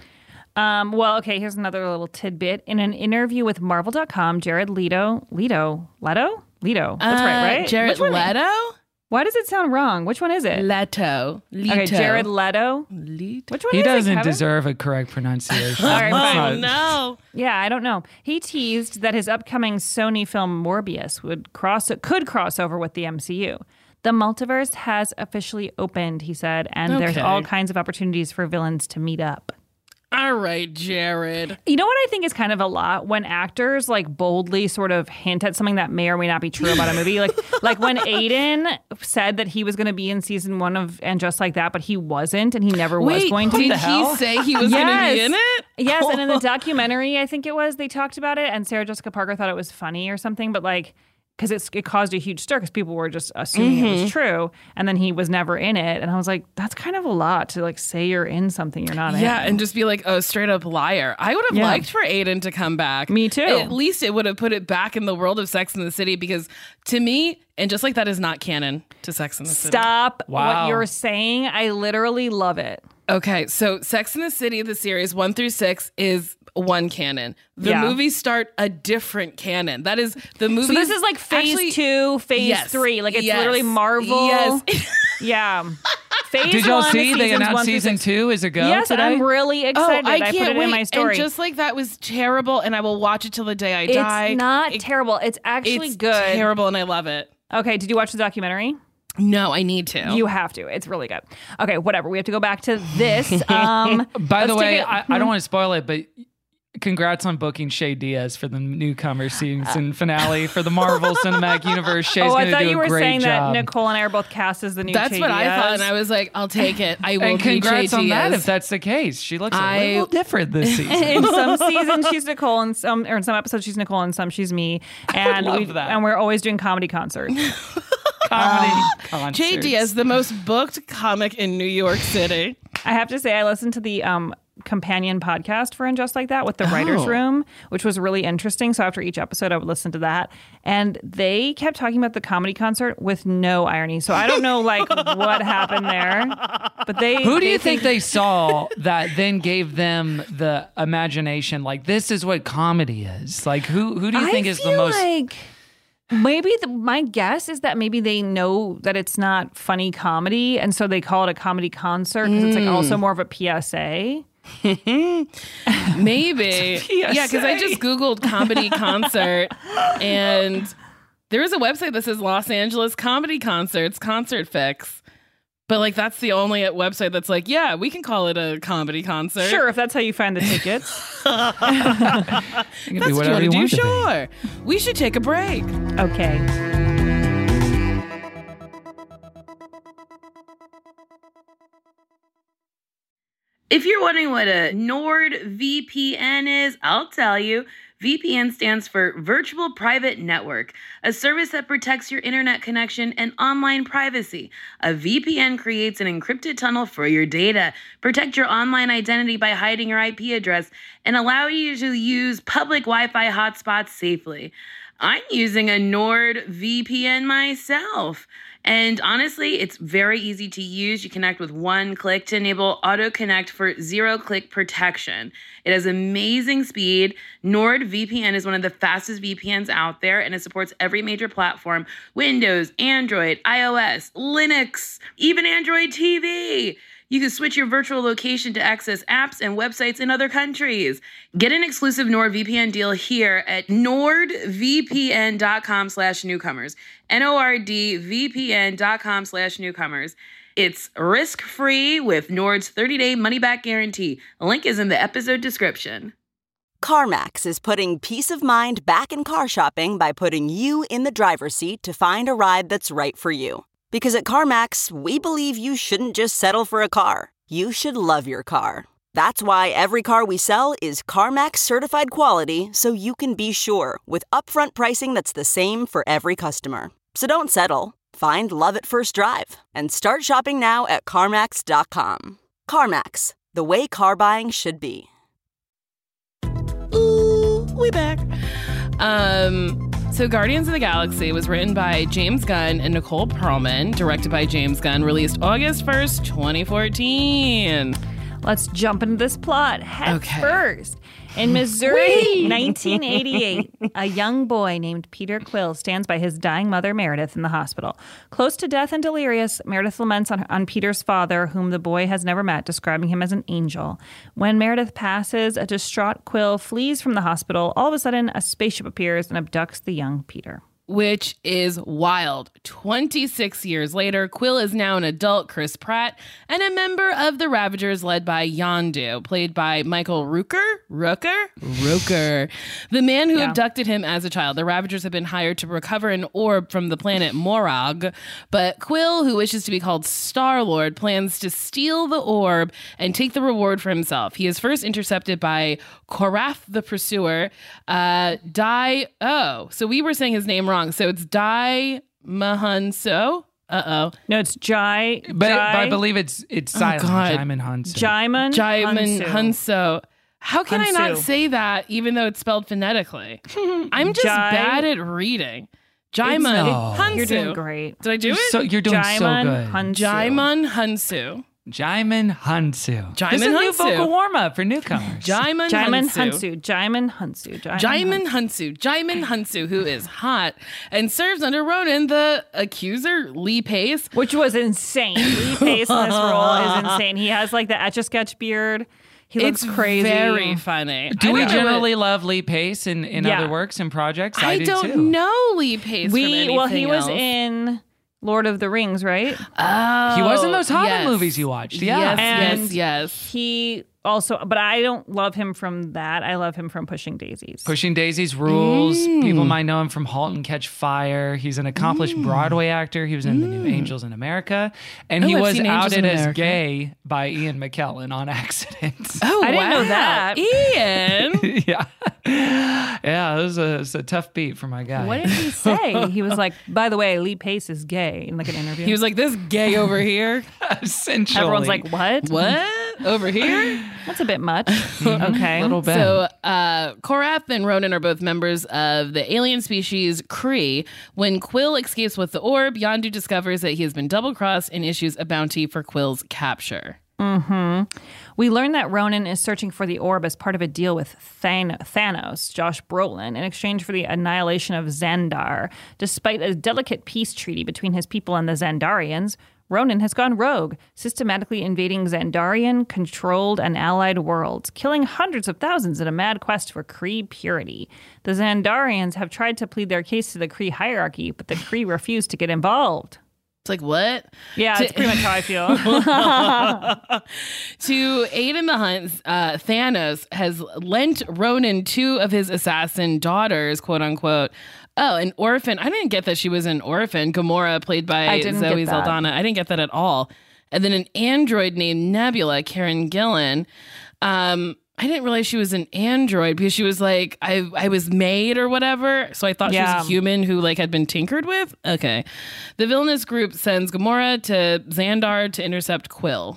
S9: Um, well, okay, here's another little tidbit. In an interview with Marvel dot com, Jared Leto, Leto, Leto? Leto. That's right,
S7: Uh,
S9: right?
S7: Jared
S9: Which one-
S7: Leto?
S9: Why does it sound wrong? Which one is it?
S7: Leto. Leto.
S9: Okay, Jared Leto.
S7: Leto.
S9: Which one
S8: He
S9: is
S8: doesn't
S9: it, Kevin?
S8: deserve a correct pronunciation.
S9: All right,
S8: Let's
S9: fine.
S8: not-
S7: No.
S9: Yeah, I don't know. He teased that his upcoming Sony film Morbius would cross could cross over with the M C U. The multiverse has officially opened, he said, and there's
S7: Okay.
S9: all kinds of opportunities for villains to meet up.
S7: All right, Jared.
S9: You know what I think is kind of a lot when actors like boldly sort of hint at something that may or may not be true about a movie. Like like when Aiden said that he was going to be in season one of And Just Like That, but he wasn't, and he never was
S7: Wait,
S9: going to.
S7: did
S8: the
S7: he
S8: hell?
S7: say he was going to
S9: Yes.
S7: be in it?
S9: Yes, and in the documentary, I think it was, they talked about it, and Sarah Jessica Parker thought it was funny or something, but like, because it caused a huge stir because people were just assuming it
S7: Mm-hmm.
S9: was true, and then he was never in it, and I was like, that's kind of a lot to like say you're in something you're not in.
S7: Yeah, and just be like a straight up liar. I would have
S9: Yeah.
S7: liked for Aiden to come back.
S9: Me too.
S7: At least it would have put it back in the world of Sex and the City because to me, and just like that is not canon to Sex and the City.
S9: Stop
S8: Wow.
S9: what you're saying. I literally love it.
S7: Okay, so Sex and the City, the series one through six, is one canon. The
S9: Yeah.
S7: movies start a different canon. That is the movie.
S9: So this is like phase two, phase
S7: yes,
S9: three. Like it's
S7: yes,
S9: literally Marvel.
S7: Yes.
S9: Yeah. Phase
S8: Did y'all
S9: one
S8: see
S9: is
S8: they
S9: seasons one
S8: announced
S9: through
S8: season
S9: six.
S8: two is a go
S9: Yes,
S8: today?
S9: I'm really excited.
S6: Oh, I
S9: put
S6: can't
S9: it
S6: wait.
S9: in my story.
S6: And just like that was terrible, and I will watch it till the day I
S9: it's
S6: die.
S9: not
S6: It-
S9: terrible. It's actually
S6: it's
S9: good.
S6: terrible, and I love it.
S9: Okay, did you watch the documentary?
S6: No, I need to.
S9: You have to. It's really good. Okay, whatever. We have to go back to this. Um,
S8: By the
S9: let's
S8: way,
S9: take it-
S8: I, I don't want to spoil it, but congrats on booking Shay Diaz for the newcomer season finale for the Marvel Cinematic Universe. Shay's
S9: oh,
S8: going
S9: I
S8: to
S9: thought
S8: do
S9: you
S8: a
S9: were
S8: great
S9: saying
S8: job.
S9: that Nicole and I are both cast as the new
S6: That's
S9: Che
S6: what I thought,
S9: Diaz.
S6: and I was like, I'll take it. I will
S8: and
S6: be
S8: congrats
S6: Che
S8: on that
S6: Diaz.
S8: if that's the case. She looks a
S6: I-
S8: little different this season.
S9: in some seasons she's Nicole, and some or in some episodes she's Nicole, and some she's me. And
S8: love
S9: we
S8: that.
S9: and we're always doing comedy concerts.
S8: Comedy
S6: Che
S8: concerts.
S6: Diaz, the most booked comic in New York City.
S9: I have to say, I listened to the um, companion podcast for And Just Like That with the Writers'
S6: Oh.
S9: Room, which was really interesting. So after each episode, I would listen to that. And they kept talking about the comedy concert with no irony. So I don't know, like, what happened there. But they.
S8: Who do
S9: they
S8: you think they saw that then gave them the imagination? Like, this is what comedy is. Like, who who do you
S9: I
S8: think is the
S9: feel
S8: most?
S9: like maybe the, my guess is that maybe they know that it's not funny comedy, and so they call it a comedy concert because it's like also more of a P S A.
S6: Maybe. Yeah, because I just Googled comedy concert, and there is a website that says Los Angeles Comedy Concerts, Concert Fix. But, like, that's the only website that's like, yeah, we can call it a comedy concert.
S9: Sure, if that's how you find the tickets.
S8: It can be
S6: That's what you
S8: whatever
S6: want to
S8: you
S6: do,
S8: want to be.
S6: sure. We should take a break.
S9: Okay.
S10: If you're wondering what a NordVPN is, I'll tell you. V P N stands for Virtual Private Network, a service that protects your internet connection and online privacy. A V P N creates an encrypted tunnel for your data, protect your online identity by hiding your I P address, and allow you to use public Wi-Fi hotspots safely. I'm using a NordVPN myself. And honestly, it's very easy to use. You connect with one click to enable auto connect for zero click protection. It has amazing speed. NordVPN is one of the fastest V P Ns out there, and it supports every major platform: Windows, Android, iOS, Linux, even Android T V. You can switch your virtual location to access apps and websites in other countries. Get an exclusive NordVPN deal here at nordvpn.com slash newcomers. N-O-R-D-V-P-N.com slash newcomers. It's risk-free with Nord's thirty-day money-back guarantee. A link is in the episode description.
S11: CarMax is putting peace of mind back in car shopping by putting you in the driver's seat to find a ride that's right for you. Because at CarMax, we believe you shouldn't just settle for a car. You should love your car. That's why every car we sell is CarMax certified quality, so you can be sure with upfront pricing that's the same for every customer. So don't settle. Find love at first drive and start shopping now at CarMax dot com. CarMax, the way car buying should be.
S6: Ooh, we back. Um... So Guardians of the Galaxy was written by James Gunn and Nicole Perlman, directed by James Gunn, released August first, twenty fourteen.
S9: Let's jump into this plot head
S6: Okay.
S9: first. In Missouri, nineteen eighty-eight, a young boy named Peter Quill stands by his dying mother, Meredith, in the hospital. Close to death and delirious, Meredith laments on, on Peter's father, whom the boy has never met, describing him as an angel. When Meredith passes, a distraught Quill flees from the hospital. All of a sudden, a spaceship appears and abducts the young Peter.
S6: Which is wild. twenty-six years later, Quill is now an adult Chris Pratt and a member of the Ravagers led by Yondu, played by Michael Rooker? Rooker? Rooker. The man who
S9: Yeah.
S6: abducted him as a child. The Ravagers have been hired to recover an orb from the planet Morag, but Quill, who wishes to be called Star-Lord, plans to steal the orb and take the reward for himself. He is first intercepted by Korath the Pursuer. Uh, Dai... Oh, so we were saying his name wrong. So it's Dai Mahunso. Uh-oh.
S9: No, it's Jai.
S8: But,
S9: Jai,
S8: but I believe it's it's
S6: Oh,
S8: silent.
S6: God.
S8: Jaimin Hunsu.
S9: Jaimin
S6: Jaimin
S9: Hunsu.
S6: Hunso. How can I not
S9: Hunsu.
S6: say that even though it's spelled phonetically? I'm just
S9: Jai-
S6: bad at reading. Jaimin
S8: No.
S6: Hunsu.
S9: You're doing great.
S6: Did I do
S8: You're
S6: it?
S8: so you're doing so
S9: Jaimin
S8: good.
S9: Hunsu.
S6: Jaimin Hunsu.
S8: Jaimin Hunsu.
S6: Jaimin
S8: This is a new
S6: Hunsu.
S8: vocal warm-up for newcomers.
S6: Jaimin
S9: Jaimin
S6: Hunsu.
S9: Hunsu. Jaimin Hunsu.
S6: Jaimin Hunsu. Jaimin Hunsu, who is hot and serves under Ronan, the accuser, Lee Pace.
S9: Which was insane. Lee Pace in this role is insane. He has like the Etch-a-Sketch beard. He looks
S6: It's
S9: crazy.
S6: very funny.
S8: Do
S6: I
S8: we
S6: don't know
S8: generally
S6: what-
S8: love Lee Pace in, in
S9: Yeah.
S8: other works and projects? I,
S6: I
S8: do
S6: don't
S8: too.
S6: know Lee Pace from
S9: We
S6: anything
S9: well, he was
S6: else.
S9: in Lord of the Rings, right?
S6: Oh,
S8: He was in those Hobbit
S6: yes.
S8: movies you watched. Yeah.
S6: Yes,
S9: And
S6: yes, yes.
S9: He also, but I don't love him from that. I love him from Pushing Daisies.
S8: Pushing Daisies rules.
S6: Mm.
S8: People might know him from *Halt and Catch Fire*. He's an accomplished
S6: Mm.
S8: Broadway actor. He was in *The New Angels in America*, and
S6: Oh,
S8: he
S6: I've
S8: was
S6: seen Angels
S8: outed
S6: in
S8: as
S6: America.
S8: gay by Ian McKellen on accident.
S6: Oh,
S9: I didn't know
S6: wow.
S9: that.
S6: Ian.
S8: yeah, yeah, it was, a, it was a tough beat for my guy.
S9: What did he say? He was like, by the way, Lee Pace is gay in like an interview.
S6: He was like, this gay over here.
S8: Essentially,
S9: Everyone's like, what?
S6: What? Over here?
S9: That's a bit much. Okay.
S8: little bit.
S6: So, uh, Korath and Ronan are both members of the alien species Kree. When Quill escapes with the orb, Yondu discovers that he has been double-crossed and issues a bounty for Quill's capture.
S9: Mm-hmm. We learn that Ronan is searching for the orb as part of a deal with Than- Thanos, Josh Brolin, in exchange for the annihilation of Xandar. Despite a delicate peace treaty between his people and the Xandarians, Ronan has gone rogue, systematically invading Xandarian-controlled and allied worlds, killing hundreds of thousands in a mad quest for Kree purity. The Xandarians have tried to plead their case to the Kree hierarchy, but the Kree refuse to get involved.
S6: It's like, what?
S9: Yeah,
S6: To-
S9: that's pretty much how I feel.
S6: To aid in the hunt, uh, Thanos has lent Ronan two of his assassin daughters, quote unquote. Oh, an orphan. I didn't get that she was an orphan. Gamora, played by
S9: I didn't
S6: Zoe
S9: get that.
S6: Saldana. I didn't get that at all. And then an android named Nebula, Karen Gillan. Um, I didn't realize she was an android because she was like, I I was made or whatever. So I thought she
S9: Yeah.
S6: was a human who like had been tinkered with. Okay. The villainous group sends Gamora to Xandar to intercept Quill.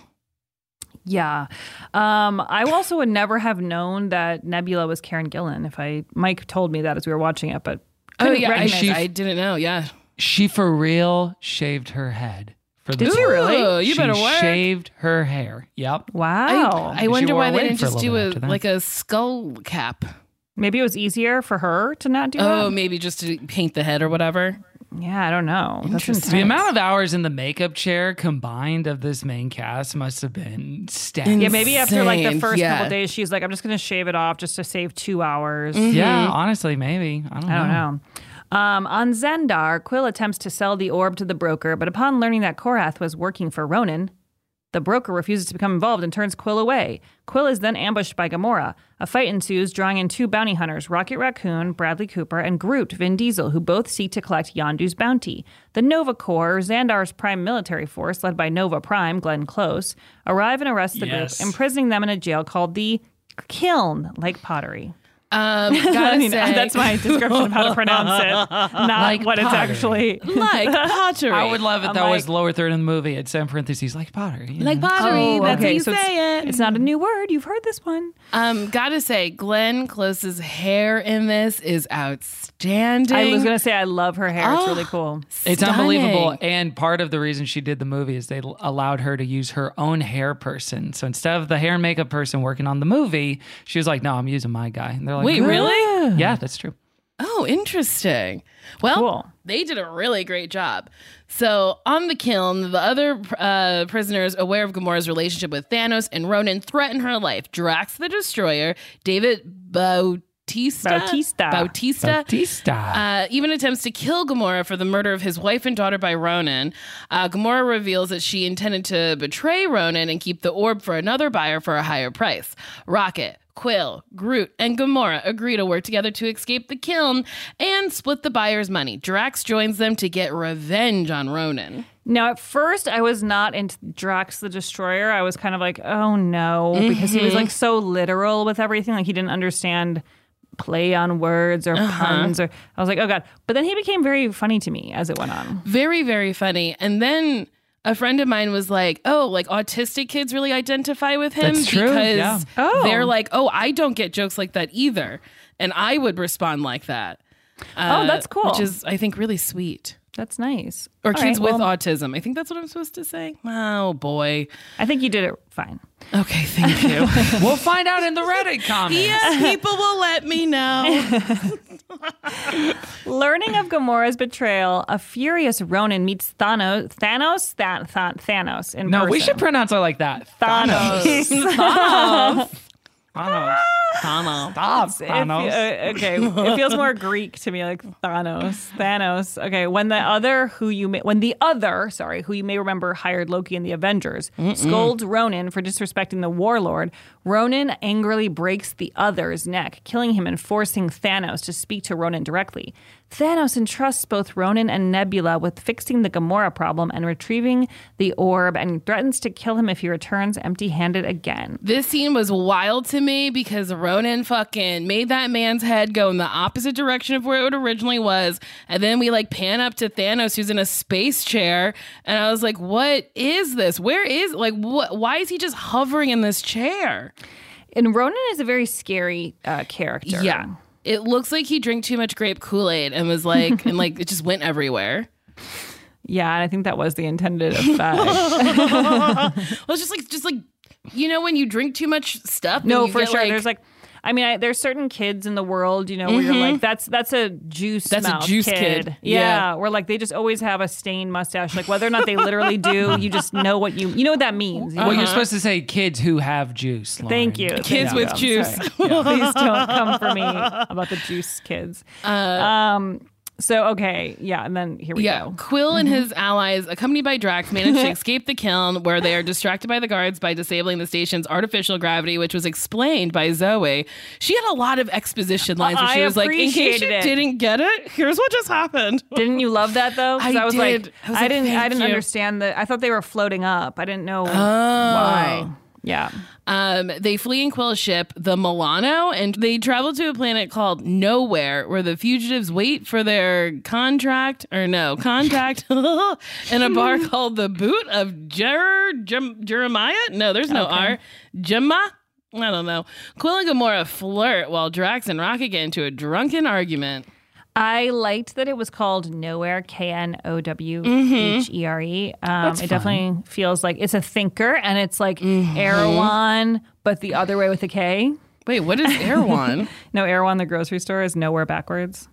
S9: Yeah. Um, I also would never have known that Nebula was Karen Gillan if I Mike told me that as we were watching it, but
S6: Oh
S9: couldn't
S6: yeah, I,
S9: recognize
S8: she-
S9: it.
S6: I didn't know. Yeah.
S8: She for real shaved her head for the
S9: Did she
S8: tour.
S9: really?
S6: Ooh, you
S8: She
S6: better work.
S8: shaved her hair. Yep.
S9: Wow.
S6: I, I wonder
S8: wore
S6: why
S8: a
S6: they
S8: wig
S6: didn't
S8: for a
S6: just
S8: little
S6: do
S8: bit
S6: a
S8: after that.
S6: like a skull cap.
S9: Maybe it was easier for her to not do
S6: Oh,
S9: that.
S6: maybe just to paint the head or whatever.
S9: Yeah, I don't know. That's
S6: Interesting.
S8: The
S9: intense.
S8: amount of hours in the makeup chair combined of this main cast must have been stacked.
S9: Yeah, maybe after like the
S6: Insane.
S9: first
S6: Yeah.
S9: couple days, she's like, I'm just going to shave it off just to save two hours.
S8: Yeah, honestly, maybe. I don't know.
S9: I don't know. Um, on Xandar, Quill attempts to sell the orb to the broker, but upon learning that Korath was working for Ronan, the broker refuses to become involved and turns Quill away. Quill is then ambushed by Gamora. A fight ensues, drawing in two bounty hunters, Rocket Raccoon, Bradley Cooper, and Groot, Vin Diesel, who both seek to collect Yondu's bounty. The Nova Corps, Xandar's prime military force, led by Nova Prime, Glenn Close, arrive and arrest the
S8: Yes.
S9: group, imprisoning them in a jail called the Kiln, like pottery.
S6: Um,
S9: I
S6: gotta
S9: mean,
S6: say,
S9: that's my description of how to pronounce it, not
S8: Like
S9: what it's
S8: pottery.
S9: actually.
S6: like pottery.
S8: I would love it.
S9: I'm
S8: That was
S9: like-
S8: lower third in the movie. It'd say in parentheses, like pottery. you
S6: like
S8: know?
S6: pottery.
S9: Oh,
S6: that's
S9: okay,
S6: how you
S9: so
S6: say
S9: it's,
S6: it.
S9: it's not a new word. You've heard this one.
S6: Um, gotta say, Glenn Close's hair in this is outstanding.
S9: I was going to say I love her hair. It's
S6: Oh,
S9: really cool.
S8: It's
S6: stunning.
S8: unbelievable. And part of the reason she did the movie is they l- allowed her to use her own hair person. So instead of the hair and makeup person working on the movie, she was like, no, I'm using my guy. And they're like,
S6: Wait,
S8: "Good."
S6: really?
S8: Yeah, that's true.
S6: Oh, interesting. Well,
S9: Cool.
S6: they did a really great job. So, on the kiln, the other uh, prisoners, aware of Gamora's relationship with Thanos and Ronan, threaten her life. Drax the Destroyer, David Bautista,
S9: Bautista.
S6: Bautista,
S8: Bautista.
S6: Uh, even attempts to kill Gamora for the murder of his wife and daughter by Ronan. Uh, Gamora reveals that she intended to betray Ronan and keep the orb for another buyer for a higher price. Rocket, Quill, Groot, and Gamora agree to work together to escape the kiln and split the buyer's money. Drax joins them to get revenge on Ronan.
S9: Now, at first, I was not into Drax the Destroyer. I was kind of like, oh no, because he was like so literal with everything. Like he didn't understand play on words or puns. Or I was like, oh God. But then he became very funny to me as it went on.
S6: Very, very funny. And then a friend of mine was like, oh, like autistic kids really identify with him
S8: That's true,
S6: because
S8: yeah.
S9: Oh.
S6: they're like, oh, I don't get jokes like that either. And I would respond like that. Uh,
S9: Oh, that's cool.
S6: Which is, I think, really sweet.
S9: That's nice.
S6: Or
S9: All
S6: kids
S9: right,
S6: with
S9: well,
S6: autism. I think that's what I'm supposed to say. Oh, boy.
S9: I think you did it fine.
S6: Okay, thank you.
S8: We'll find out in the Reddit comments.
S6: Yes, people will let me know.
S9: Learning of Gamora's betrayal, a furious Ronin meets Thanos. Thanos? Than- Than- Thanos in
S8: No,
S9: person.
S8: we should pronounce it like that.
S9: Thanos.
S8: Thanos. Thanos.
S6: Thanos.
S8: Stop,
S9: It fe-
S8: Thanos.
S9: uh, okay, it feels more Greek to me, like Thanos. Thanos. Okay, when the other who you may, when the other, sorry, who you may remember hired Loki in the Avengers,
S6: Mm-mm.
S9: scolds Ronan for disrespecting the warlord, Ronan angrily breaks the other's neck, killing him and forcing Thanos to speak to Ronan directly. Thanos entrusts both Ronan and Nebula with fixing the Gamora problem and retrieving the orb, and threatens to kill him if he returns empty-handed again.
S6: This scene was wild to me because Ronan fucking made that man's head go in the opposite direction of where it originally was. And then we like pan up to Thanos, who's in a space chair. And I was like, what is this? Where is, like, what? Why is he just hovering in this chair?
S9: And Ronan is a very scary uh, character.
S6: Yeah. It looks like he drank too much grape Kool-Aid and was like, and like, it just went everywhere.
S9: Yeah, and I think that was the intended effect.
S6: Well, it's just like, just like, you know, when you drink too much stuff.
S9: No,
S6: and you
S9: for
S6: get,
S9: sure.
S6: like-
S9: There's like, I mean, I, there's certain kids in the world, you know, where you're
S6: Mhm.
S9: like, that's that's a juice.
S6: That's a
S9: mouth
S6: juice
S9: kid.
S6: kid.
S9: Yeah,
S6: Yeah.
S9: where like they just always have a stained mustache. Like whether or not they literally do, you just know what you you know what that means. You
S8: Well,
S9: know?
S8: you're supposed to say kids who have juice. Lauren.
S9: Thank you.
S6: Kids
S9: Thank
S6: with
S9: you. I'm
S6: juice.
S9: sorry. Yeah. Please don't come for me about the juice kids.
S6: Uh,
S9: um. So okay, yeah, and then here we
S6: yeah,
S9: go.
S6: Quill and his allies, accompanied by Drax, managed to escape the kiln, where they are distracted by the guards by disabling the station's artificial gravity, which was explained by Zoe. She had a lot of exposition lines where
S9: I
S6: she was like, "In case you
S9: appreciated it.
S6: didn't get it, here's what just happened."
S9: Didn't you love that though? 'Cause
S6: I
S9: I was
S6: did.
S9: like,
S6: I was
S9: I
S6: like,
S9: didn't, I
S6: thank
S9: didn't
S6: you.
S9: understand that. I thought they were floating up. I didn't know
S6: Oh.
S9: why. Yeah.
S6: Um, they flee in Quill's ship, the Milano, and they travel to a planet called Nowhere, where the fugitives wait for their contract, or no, contact, in a bar called the Boot of Jer- Jem- Jeremiah? No, there's no
S9: Okay.
S6: R. Gemma? I don't know. Quill and Gamora flirt while Drax and Rocket get into a drunken argument.
S9: I liked that it was called Nowhere, K N O W H E R E. Um,
S8: That's
S9: it
S8: fun.
S9: definitely feels like it's a thinker, and it's like Erewhon, but the other way with a K.
S6: Wait, what is Erewhon?
S9: No, Erewhon, the grocery store, is Nowhere backwards.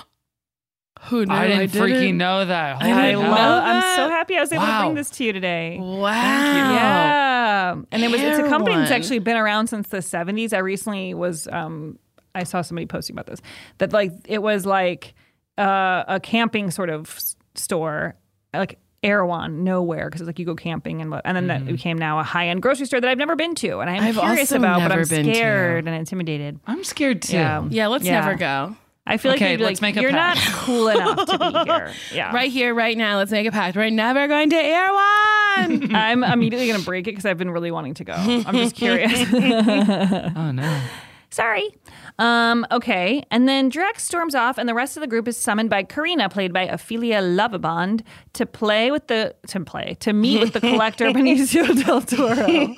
S6: Who knew?
S8: I didn't
S6: didn't.
S8: freaking know that.
S6: I
S9: I
S6: didn't know
S9: love. I'm
S6: that.
S9: so happy I was able to
S8: Wow.
S9: bring this to you today.
S6: Wow.
S9: Yeah, and it was. It's a company that's
S6: Erewhon.
S9: actually been around since the seventies. I recently was. Um, I saw somebody posting about this. That like it was like uh, a camping sort of s- store, like Erewhon, Nowhere, because like you go camping and what, and then that became now a high end grocery store that I've never been to, and I'm
S6: I've
S9: curious
S6: also
S9: about, but
S6: never
S9: I'm
S6: been to.
S9: scared and intimidated.
S8: I'm scared too.
S9: Yeah.
S6: Yeah, let's
S9: Yeah.
S6: never go.
S9: I feel like
S8: Okay,
S9: you'd be
S8: let's
S9: like,
S8: make a
S9: you're not
S8: pact."
S9: cool enough to be here. Yeah,
S6: Right here, right now, let's make a pact. We're never going to Erewhon.
S9: I'm immediately going to break it because I've been really wanting to go. I'm just curious.
S8: Oh no.
S9: Sorry. Um, okay. And then Drax storms off, and the rest of the group is summoned by Karina, played by Ophelia Lovabond, to play with the to play to meet with the collector Benicio del Toro.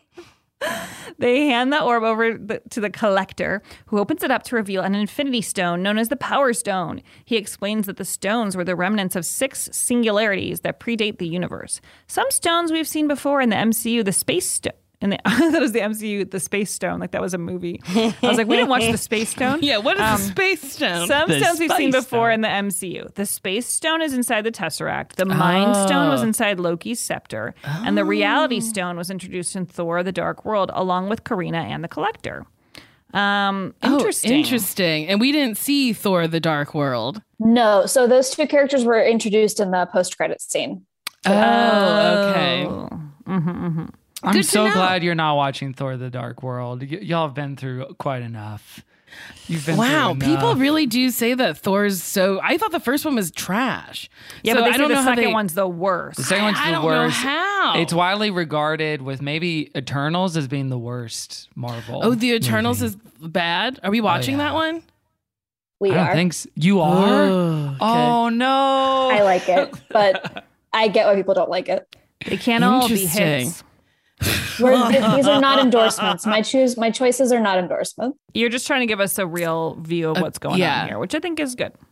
S9: They hand the orb over the, to the collector, who opens it up to reveal an infinity stone known as the Power Stone. He explains that the stones were the remnants of six singularities that predate the universe. Some stones we've seen before in the M C U, the Space Stone. And the, that was the M C U, the Space Stone. Like that was a movie. I was like, we didn't watch the Space Stone.
S6: Yeah, what is
S9: Um,
S6: a space stone?
S9: Some
S8: The
S9: stones we've seen
S8: Space
S9: before
S8: Stone.
S9: in the M C U. The Space Stone is inside the Tesseract. The Mind Stone was
S6: Oh.
S9: inside Loki's scepter. And the Reality Stone was introduced in Thor the Dark World, along with Karina and the Collector. Um, interesting.
S6: Oh, interesting. And we didn't see Thor the Dark World.
S12: No, so those two characters were introduced in the post-credits scene.
S6: Oh, okay.
S9: Mm-hmm, mm-hmm.
S8: I'm
S6: Good to
S8: so
S6: know.
S8: glad you're not watching Thor the Dark World. Y- y'all have been through quite enough. You've been
S6: Wow,
S8: through
S6: people
S8: enough.
S6: really do say that Thor's so. I thought the first one was trash.
S9: Yeah,
S6: So
S9: but they
S6: I
S9: say
S6: don't
S9: the
S6: know how
S9: second
S6: they,
S9: one's the worst.
S8: The second one's
S6: I
S8: the
S6: don't
S8: worst.
S6: know how.
S8: It's widely regarded with maybe Eternals as being the worst Marvel.
S6: Oh, the Eternals
S8: movie.
S6: is bad. Are we watching
S8: yeah.
S6: that one?
S12: We
S8: I don't
S12: are.
S8: think so. You are?
S6: Oh, okay.
S8: Oh no.
S12: I like it, but I get why people don't like it.
S9: They can't all be
S6: Interesting.
S9: hits.
S12: We're, these are not endorsements. My choose, my choices are not endorsements.
S9: You're just trying to give us a real view of
S6: Uh,
S9: what's going
S6: yeah.
S9: on here, which I think is good.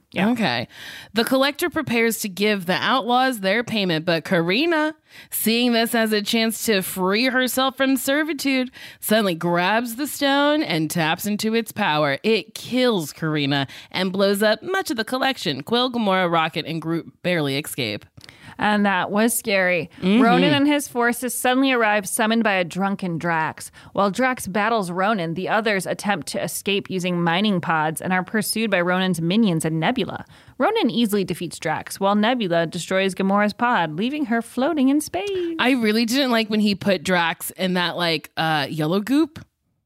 S9: Yeah.
S6: Okay. The collector prepares to give the outlaws their payment, but Karina, seeing this as a chance to free herself from servitude, suddenly grabs the stone and taps into its power. It kills Karina and blows up much of the collection. Quill, Gamora, Rocket, and Groot barely escape.
S9: And that was scary.
S6: Mm-hmm.
S9: Ronan and his forces suddenly arrive, summoned by a drunken Drax. While Drax battles Ronan, the others attempt to escape using mining pods and are pursued by Ronan's minions and Nebula. Ronan easily defeats Drax, while Nebula destroys Gamora's pod, leaving her floating in space.
S6: I really didn't like when he put Drax in that, like, uh, yellow goop.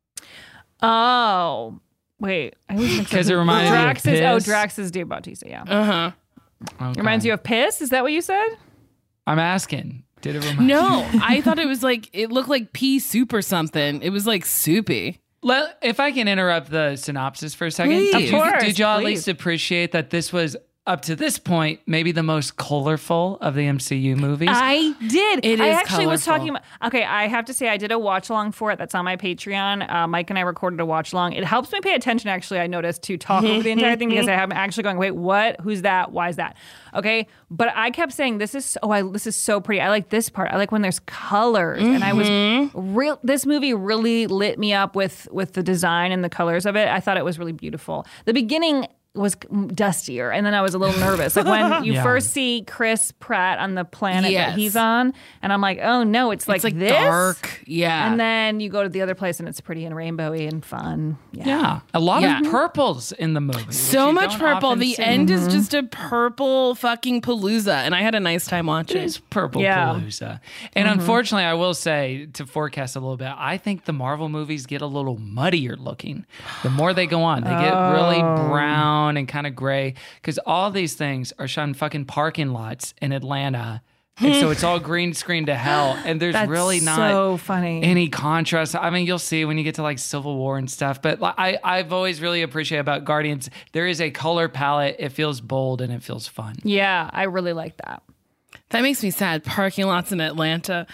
S9: Oh. Wait. I was
S8: Because it reminded
S9: Drax
S8: me of
S9: is, Oh,
S8: piss.
S9: Drax is Dave Bautista, yeah.
S6: Uh-huh.
S8: Okay.
S9: Reminds you of piss? Is that what you said?
S8: I'm asking. Did it remind
S6: No,
S8: you?
S6: I thought it was like, it looked like pea soup or something. It was like soupy.
S8: Let, if I can interrupt the synopsis for a second.
S6: Please.
S8: Did,
S6: Of
S8: you,
S9: course,
S8: did y'all at
S9: please.
S8: least appreciate that this was, up to this point, maybe the most colorful of the M C U movies?
S9: I did.
S6: It
S9: I
S6: is
S9: actually was
S6: colorful.
S9: talking about. Okay, I have to say I did a watch along for it. That's on my Patreon. Uh, Mike and I recorded a watch along. It helps me pay attention. Actually, I noticed to talk over the entire thing because I am actually going, wait, what? Who's that? Why is that? Okay, but I kept saying this is oh, I this is so pretty. I like this part. I like when there's colors, and I was real. This movie really lit me up with with the design and the colors of it. I thought it was really beautiful. The beginning was dustier, and then I was a little nervous. Like when you
S8: Yeah.
S9: first see Chris Pratt on the planet
S6: Yes.
S9: that he's on, and I'm like, oh no, it's like,
S6: It's like
S9: this?
S6: dark. Yeah.
S9: And then you go to the other place, and it's pretty and rainbowy and fun. Yeah.
S8: yeah. A lot
S6: Yeah.
S8: of purples in the movie.
S6: So
S8: which you
S6: much
S8: don't
S6: purple.
S8: often
S6: The
S8: see.
S6: end is just a purple fucking palooza, and I had a nice time
S8: It
S6: watching.
S8: is purple
S9: Yeah.
S8: palooza. And unfortunately, I will say, to forecast a little bit, I think the Marvel movies get a little muddier looking. The more they go on, they get really brown and kind of gray because all these things are shot in fucking parking lots in Atlanta. And so it's all green screen to hell. And there's
S9: That's
S8: really not
S9: so funny.
S8: any contrast. I mean, you'll see when you get to like Civil War and stuff. But like, I, I've always really appreciated about Guardians, there is a color palette. It feels bold and it feels fun.
S9: Yeah, I really like that.
S6: That makes me sad. Parking lots in Atlanta.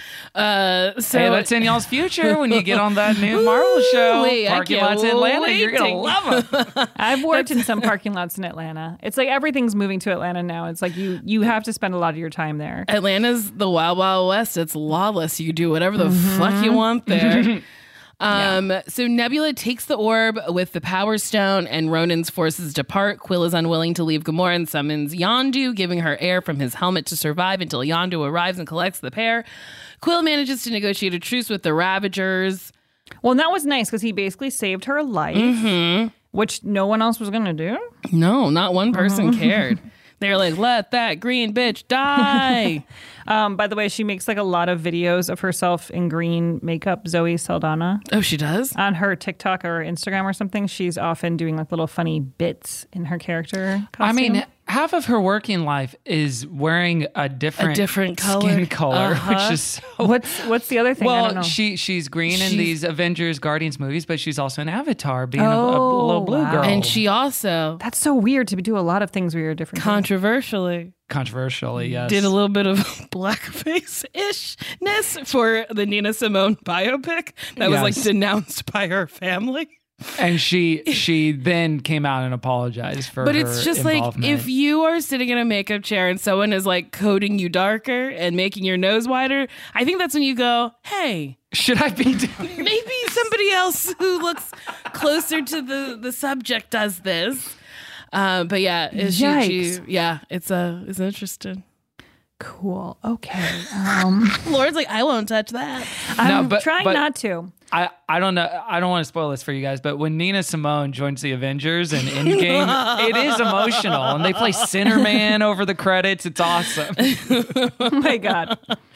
S6: Uh, so
S8: Hey, that's in y'all's future when you get on that new Marvel show.
S6: Wait, I
S8: Parking
S6: can't
S8: lots in Atlanta.
S6: wait
S8: You're going to
S6: to-
S8: love them.
S9: I've worked in some parking lots in Atlanta. It's like everything's moving to Atlanta now. It's like you you have to spend a lot of your time there.
S6: Atlanta's the Wild Wild West. It's lawless. You can do whatever the fuck you want there. Um, So Nebula takes the orb with the Power Stone, and Ronan's forces depart. Quill is unwilling to leave Gamora and summons Yondu, giving her air from his helmet to survive until Yondu arrives and collects the pair. Quill manages to negotiate a truce with the Ravagers.
S9: Well, and that was nice because he basically saved her life, which no one else was going to do.
S6: No, not one person cared. They're like, let that green bitch die.
S9: Um, by the way, she makes like a lot of videos of herself in green makeup, Zoe Saldana.
S6: Oh, she does?
S9: On her TikTok or Instagram or something, she's often doing like little funny bits in her character costume.
S8: I mean, half of her working life is wearing a different,
S6: A different color.
S8: skin color,
S6: Uh-huh.
S8: which is so.
S9: what's what's the other thing? I don't
S8: Well,
S9: know.
S8: she she's green in
S6: She's-
S8: these Avengers Guardians movies, but she's also an Avatar, being a, a
S9: Oh,
S8: little blue
S9: wow.
S8: girl.
S6: And she also,
S9: That's so weird to do a lot of things where you're different. things.
S6: controversially,
S8: controversially, yes,
S6: did a little bit of blackface-ishness for the Nina Simone biopic that was like
S8: Yes.
S6: denounced by her family.
S8: and she she then came out and apologized for.
S6: But
S8: her
S6: it's just like
S8: involvement.
S6: if you are sitting in a makeup chair and someone is like coating you darker and making your nose wider, I think that's when you go, hey,
S8: should I be doing?
S6: maybe somebody else who looks closer to the, the subject does this. Uh, but yeah, is she, she,
S9: Yikes.
S6: yeah, it's uh, it's interesting.
S9: Cool. Okay. Um,
S6: Lauren's like, I won't touch that.
S9: I'm
S8: No, but-
S9: trying
S8: but-
S9: not to.
S8: I, I don't know. I don't want to spoil this for you guys, but when Nina Simone joins the Avengers in Endgame, it is emotional, and they play Sinnerman over the credits. It's awesome.
S9: Oh my God.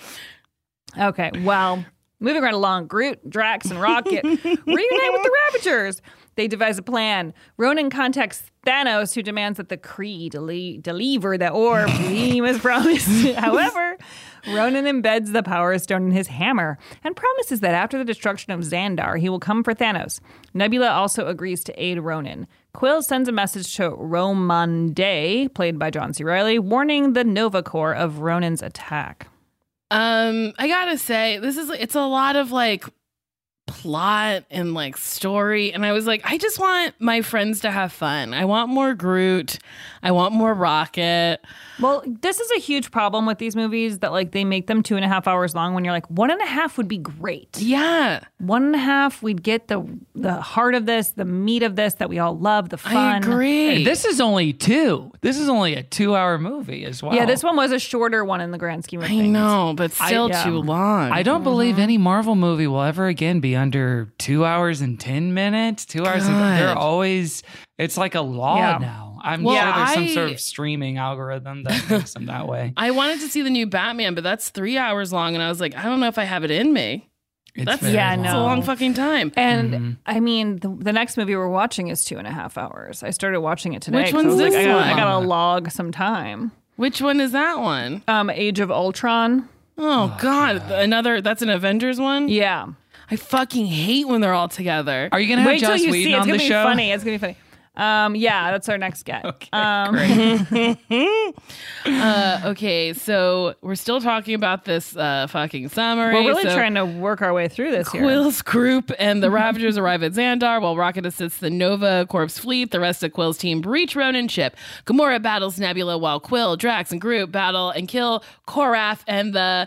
S9: Okay, well, moving right along, Groot, Drax, and Rocket reunite with the Ravagers. They devise a plan. Ronan contacts Thanos, who demands that the Kree deli- deliver the orb he was promised. However, Ronan embeds the Power Stone in his hammer and promises that after the destruction of Xandar, he will come for Thanos. Nebula also agrees to aid Ronan. Quill sends a message to Romande, played by John C. Reilly, warning the Nova Corps of Ronan's attack.
S6: Um, I gotta say, this is it's a lot of like plot and like story. And I was like, I just want my friends to have fun. I want more Groot. I want more Rocket.
S9: Well, this is a huge problem with these movies that like they make them two and a half hours long when you're like, one and a half would be great.
S6: Yeah.
S9: One and a half, we'd get the the heart of this, the meat of this that we all love, the fun.
S6: I agree.
S8: And this is only two. This is only a two hour movie as well.
S9: Yeah, this one was a shorter one in the grand scheme of
S6: I
S9: things.
S6: know, but still
S9: I, yeah.
S6: too long.
S8: I don't mm-hmm. believe any Marvel movie will ever again be under two hours and ten minutes. Two hours and they're always, it's like a law
S9: Yeah.
S8: now. I'm
S6: Well,
S8: sure there's some
S6: I-
S8: sort of streaming algorithm that makes them that way.
S6: I wanted to see the new Batman, but that's three hours long. And I was like, I don't know if I have it in me.
S8: It's
S6: That's
S8: very
S9: Yeah,
S8: long.
S9: no.
S6: It's a long fucking time.
S9: And
S8: Mm-hmm.
S9: I mean, the, the next movie we're watching is two and a half hours. I started watching it today.
S6: Which
S9: 'cause I
S6: one's
S9: was like,
S6: this
S9: I gotta, I
S6: one?
S9: gotta log some time.
S6: Which one is that one?
S9: Um, Age of Ultron.
S6: Oh, God. Another, that's an Avengers one?
S9: Yeah.
S6: I fucking hate when they're all together.
S8: Are you going to have
S9: Wait till
S8: Joss
S9: you
S8: Whedon
S9: see. It's
S8: on
S9: gonna
S8: the
S9: be
S8: show?
S9: funny. It's gonna be funny. Um, yeah, that's our next get.
S8: Okay,
S9: um,
S8: great.
S6: uh, okay, so we're still talking about this uh, fucking summary.
S9: We're really
S6: so
S9: trying to work our way through this here.
S6: Quill's group and the Ravagers arrive at Xandar while Rocket assists the Nova Corps fleet. The rest of Quill's team breach Ronin's ship. Gamora battles Nebula while Quill, Drax, and Groot battle and kill Korath and the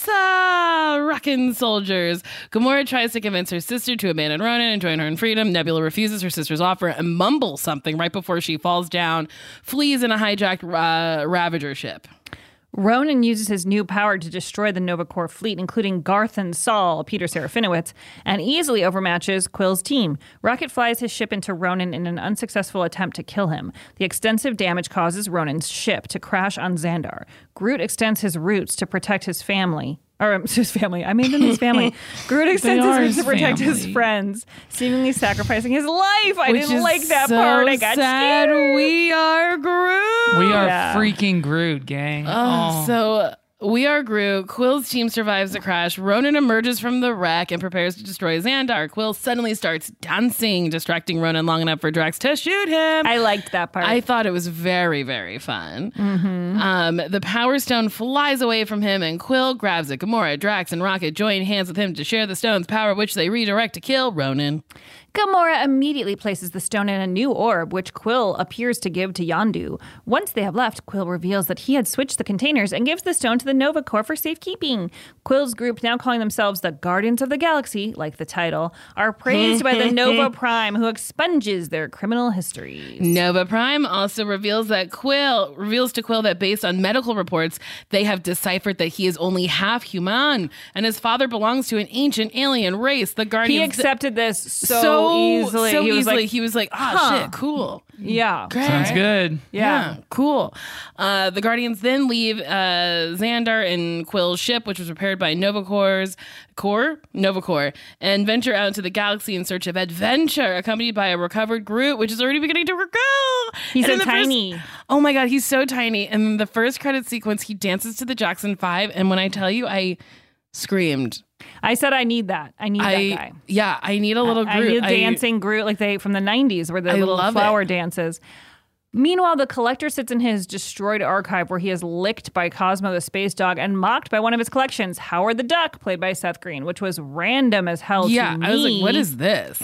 S6: Sarrakan soldiers. Gamora tries to convince her sister to abandon Ronin and join her in freedom. Nebula refuses her sister's offer and mumbles something right before she falls down, flees in a hijacked uh, Ravager ship.
S9: Ronan uses his new power to destroy the Nova Corps fleet, including Garth and Saul, Peter Serafinowicz, and easily overmatches Quill's team. Rocket flies his ship into Ronan in an unsuccessful attempt to kill him. The extensive damage causes Ronan's ship to crash on Xandar. Groot extends his roots to protect his family. Or um, his family. I made them his family. Groot extends his roots to protect
S8: family.
S9: his friends, seemingly sacrificing his life. I
S6: Which
S9: didn't
S6: is
S9: like that
S6: so
S9: part. I got
S6: sad.
S9: scared.
S6: We are Groot.
S8: We are
S9: Yeah.
S8: freaking Groot, gang.
S6: Oh,
S8: Oh.
S6: so we are Groot. Quill's team survives the crash. Ronan emerges from the wreck and prepares to destroy Xandar. Quill suddenly starts dancing, distracting Ronan long enough for Drax to shoot him.
S9: I liked that part.
S6: I thought it was very, very fun.
S9: Mm-hmm.
S6: Um, the Power Stone flies away from him, and Quill grabs it. Gamora, Drax, and Rocket join hands with him to share the stone's power, which they redirect to kill Ronan.
S9: Gamora immediately places the stone in a new orb, which Quill appears to give to Yondu. Once they have left, Quill reveals that he had switched the containers and gives the stone to the Nova Corps for safekeeping. Quill's group, now calling themselves the Guardians of the Galaxy, like the title, are praised by the Nova Prime, who expunges their criminal histories.
S6: Nova Prime also reveals that Quill reveals to Quill that based on medical reports, they have deciphered that he is only half human, and his father belongs to an ancient alien race. The Guardians.
S9: He accepted this so,
S6: so
S9: easily.
S6: So
S9: he was
S6: easily,
S9: like,
S6: he was like, "Oh
S9: huh.
S6: shit, cool,
S9: yeah,
S6: great,
S8: Sounds good.
S6: yeah, cool." Uh, the Guardians then leave uh, Xandar in Quill's ship, which was repaired by Nova Corps, Corps, Nova Corps, and venture out into the galaxy in search of adventure, accompanied by a recovered Groot, which is already beginning to recall.
S9: He's
S6: And
S9: so
S6: in the first-
S9: tiny.
S6: oh my god, he's so tiny! And in the first credit sequence, he dances to the Jackson Five, and when I tell you, I screamed.
S9: I said I need that. I need
S6: I
S9: that guy.
S6: yeah, I need a little
S9: I
S6: Groot.
S9: need dancing Groot like they from the nineties where the
S6: I
S9: little
S6: love
S9: flower
S6: it.
S9: dances. Meanwhile, the Collector sits in his destroyed archive where he is licked by Cosmo the space dog and mocked by one of his collections, Howard the Duck, played by Seth Green, which was random as hell
S6: yeah,
S9: to me.
S6: I was like, what is this?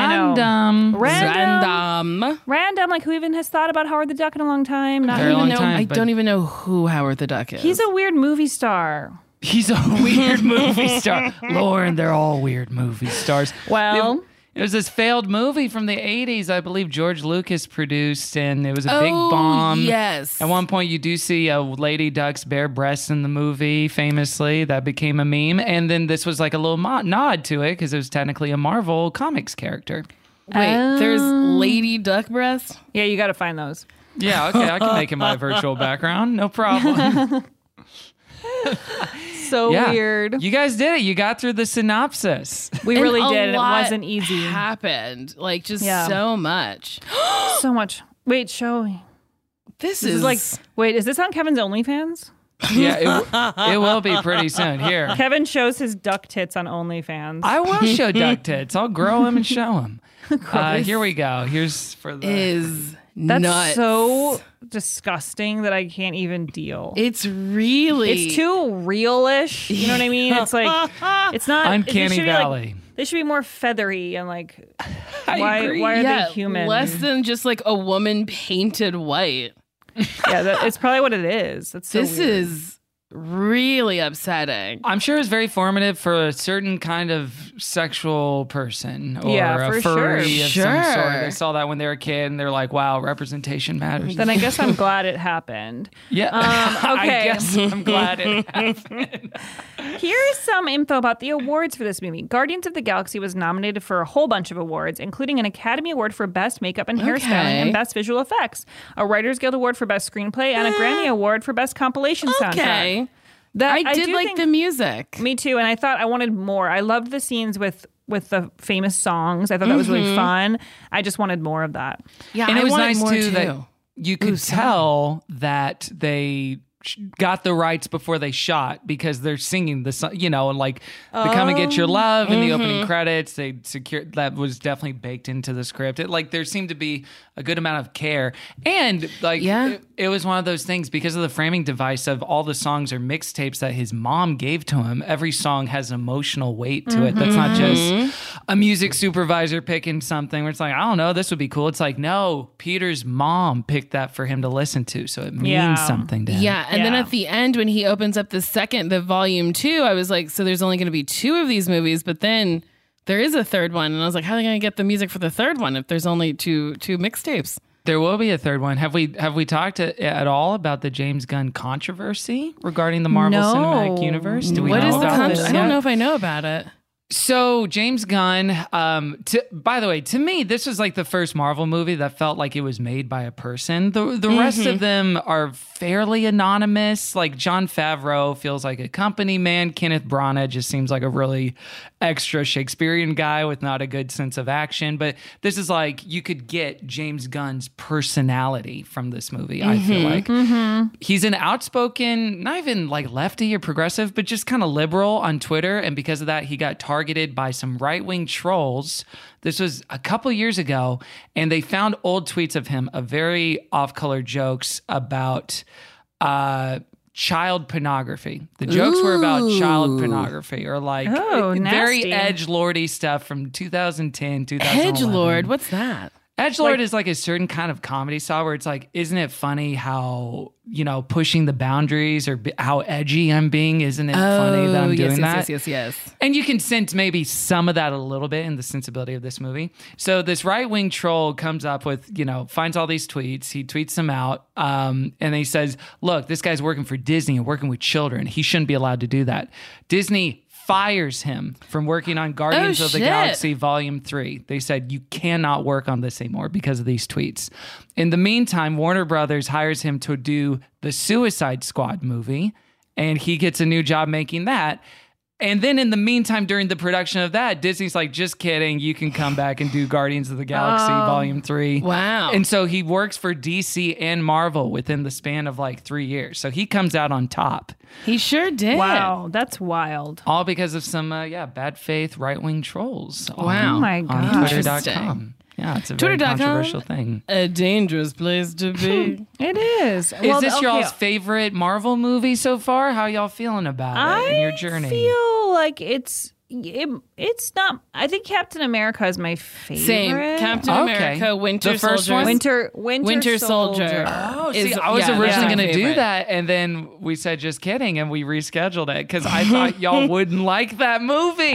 S8: Random.
S9: Random.
S6: Random.
S9: Random, like who even has thought about Howard the Duck in a long time? Not
S6: I don't
S8: Very
S6: even
S8: long
S6: know.
S8: time,
S6: I
S8: but-
S6: don't even know who Howard the Duck is.
S9: He's a weird movie star.
S8: He's a weird movie star. Lauren, they're all weird movie stars.
S9: Well,
S8: It, it was this failed movie from the eighties, I believe George Lucas produced, and it was a
S6: oh,
S8: big bomb.
S6: Yes.
S8: At one point, you do see a Lady Duck's bare breasts in the movie, famously. That became a meme. And then this was like a little mo- nod to it because it was technically a Marvel Comics character.
S6: Wait, there's Lady Duck breasts?
S9: yeah, you got to find those.
S8: Yeah, okay, I can make it my virtual background. No problem.
S9: So
S8: Yeah.
S9: weird.
S8: You guys did it. You got through the synopsis.
S9: We
S6: And
S9: really
S6: a
S9: did. and It
S6: lot
S9: wasn't easy.
S6: Happened. Like, just
S9: Yeah.
S6: so much.
S9: So much. Wait, show me.
S6: This,
S9: This
S6: is,
S9: is like, wait, is this on Kevin's OnlyFans?
S8: Yeah, it, w- it will be pretty soon. Here.
S9: Kevin shows his duck tits on OnlyFans.
S8: I will show duck tits. I'll grow them and show them. Uh, here we go. Here's for the.
S6: is
S9: That's
S6: nuts.
S9: so disgusting that I can't even deal.
S6: It's really
S9: It's too realish. You know what I mean? It's like it's not
S8: Uncanny
S9: it should be
S8: Valley.
S9: Like, they should be more feathery and like
S8: I
S9: why
S8: agree.
S9: why are
S6: yeah,
S9: they human?
S6: less than just like a woman painted white.
S9: Yeah, that, it's probably what it is. That's so
S6: This
S9: weird.
S6: is really upsetting.
S8: I'm sure it's very formative for a certain kind of sexual person or
S9: Yeah,
S8: a
S9: for
S8: furry
S9: sure.
S8: of some
S6: Sure.
S8: sort. They saw that when they were a kid and they're like, wow, representation matters.
S9: Then I guess I'm glad it happened.
S8: yeah.
S9: Um, okay.
S8: I guess I'm glad it happened.
S9: Here's some info about the awards for this movie. Guardians of the Galaxy was nominated for a whole bunch of awards, including an Academy Award for Best Makeup and Hairstyling
S6: Okay.
S9: and Best Visual Effects, a Writers Guild Award for Best Screenplay, and a Grammy Award for Best Compilation Soundtrack.
S6: Okay.
S9: That
S6: I did
S9: do
S6: like
S9: think-
S6: the music.
S9: Me too, and I thought I wanted more. I loved the scenes with with the famous songs. I thought that was really fun. I just wanted more of that.
S6: Yeah,
S8: And
S6: I
S8: it was
S6: wanted
S8: nice
S6: more
S8: too,
S6: too.
S8: that you could
S6: Ooh, sorry.
S8: tell that they sh- got the rights before they shot because they're singing the song, you know, and like the "Come and Get Your Love" in the opening credits. They secured that was definitely baked into the script. It like there seemed to be a good amount of care, and like
S6: Yeah.
S8: it, it was one of those things because of the framing device of all the songs are mixtapes that his mom gave to him. Every song has emotional weight to it. That's not just a music supervisor picking something where it's like, I don't know, this would be cool. It's like, no, Peter's mom picked that for him to listen to, so it means
S9: Yeah.
S8: something to him.
S6: Yeah, and then
S9: Yeah.
S6: at the end when he opens up the second, the volume two, I was like, so there's only going to be two of these movies, but then there is a third one, and I was like, how are they going to get the music for the third one if there's only two two mixtapes?
S8: There will be a third one. Have we have we talked a, at all about the James Gunn controversy regarding the Marvel
S9: No.
S8: Cinematic Universe? Do we
S6: What
S8: know
S6: is the
S8: about
S6: con-
S8: this
S6: I don't
S8: yet?
S6: know if I know about it.
S8: So James Gunn, um, to, by the way, to me, this was like the first Marvel movie that felt like it was made by a person. The the rest of them are fairly anonymous. Like Jon Favreau feels like a company man. Kenneth Branagh just seems like a really extra Shakespearean guy with not a good sense of action. But this is like you could get James Gunn's personality from this movie. I feel like he's an outspoken, not even like lefty or progressive, but just kind of liberal on Twitter. And because of that, he got targeted by some right-wing trolls. This was a couple years ago, and they found old tweets of him of very off-color jokes about uh, child pornography. The jokes were about child pornography or like
S9: Oh,
S8: very
S9: nasty.
S8: edgelordy stuff from two thousand ten, two thousand eleven.
S6: Edgelord, what's that?
S8: Edgelord is like a certain kind of comedy style where it's like, isn't it funny how, you know, pushing the boundaries or be, how edgy I'm being? Isn't it funny that I'm
S6: Oh,
S8: doing
S6: yes,
S8: that?
S6: yes, yes, yes, yes.
S8: And you can sense maybe some of that a little bit in the sensibility of this movie. So this right-wing troll comes up with, you know, finds all these tweets. He tweets them out. Um, and he says, look, this guy's working for Disney and working with children. He shouldn't be allowed to do that. Disney fires him from working on Guardians
S6: Oh,
S8: of the
S6: shit.
S8: Galaxy Volume three. They said, you cannot work on this anymore because of these tweets. In the meantime, Warner Brothers hires him to do the Suicide Squad movie, and he gets a new job making that. And then in the meantime, during the production of that, Disney's like, just kidding. You can come back and do Guardians of the Galaxy
S6: Oh.
S8: Volume three.
S6: Wow.
S8: And so he works for D C and Marvel within the span of like three years. So he comes out on top.
S6: He sure did.
S9: Wow, that's wild.
S8: All because of some, uh, yeah, bad faith right-wing trolls.
S6: Wow.
S8: On,
S9: Oh my
S8: on
S9: gosh.
S8: Twitter dot
S6: Interesting.
S8: com. Yeah, it's a very
S6: Twitter dot com?
S8: controversial thing.
S6: A dangerous place to be.
S9: It is.
S8: Is this y'all's favorite Marvel movie so far? How y'all feeling about it in your journey?
S9: I feel like it's it, it's not. I think Captain America is my favorite.
S6: Same. Captain
S8: Okay.
S6: America, Winter
S8: The first
S6: Soldier.
S8: one?
S9: Winter Winter,
S6: Winter
S9: Soldier.
S6: Soldier.
S8: Oh,
S6: is-
S8: see, I was
S6: yeah,
S8: originally
S6: that's my
S8: going to do
S6: favorite.
S8: that, and then we said just kidding, and we rescheduled it because I thought y'all wouldn't like that movie.
S9: Oh,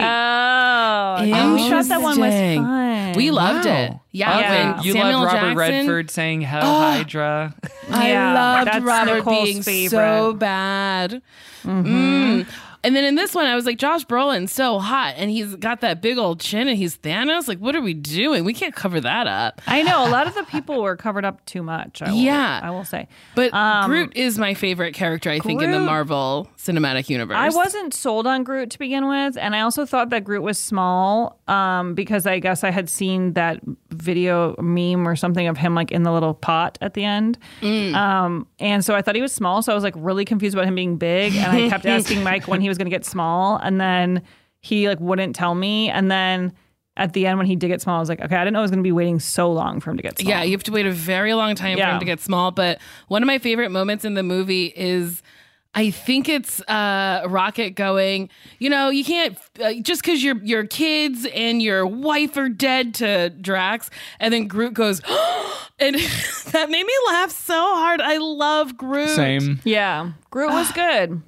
S9: and we thought that one was
S6: Interesting.
S9: fun.
S6: We loved
S8: Wow.
S6: it. Yeah,
S8: Okay.
S6: when
S8: You
S6: Samuel
S8: love Robert
S6: Jackson,
S8: Redford saying Hell Hydra.
S6: I
S9: Yeah,
S6: loved
S9: that's
S6: Robert
S9: Nicole's
S6: being
S9: favorite.
S6: so bad. Mm. And then in this one, I was like, Josh Brolin's so hot, and he's got that big old chin, and he's Thanos. Like, what are we doing? We can't cover that up.
S9: I know a lot of the people were covered up too much. I will,
S6: Yeah.
S9: I will say.
S6: But
S9: Um,
S6: Groot is my favorite character, I think, in the
S9: Groot-
S6: Marvel Cinematic Universe.
S9: I wasn't sold on Groot to begin with, and I also thought that Groot was small um, because I guess I had seen that video meme or something of him like in the little pot at the end, um, and so I thought he was small. So I was like really confused about him being big, and I kept asking Mike when he was going to get small, and then he like wouldn't tell me, and then at the end when he did get small, I was like, okay, I didn't know I was going to be waiting so long for him to get small.
S6: Yeah, you have to wait a very long time
S9: Yeah.
S6: for him to get small. But one of my favorite moments in the movie is, I think it's uh, Rocket going, you know, you can't, uh, just because your your kids and your wife are dead to Drax. And then Groot goes, and that made me laugh so hard. I love Groot.
S8: Same.
S9: Yeah. Groot was good.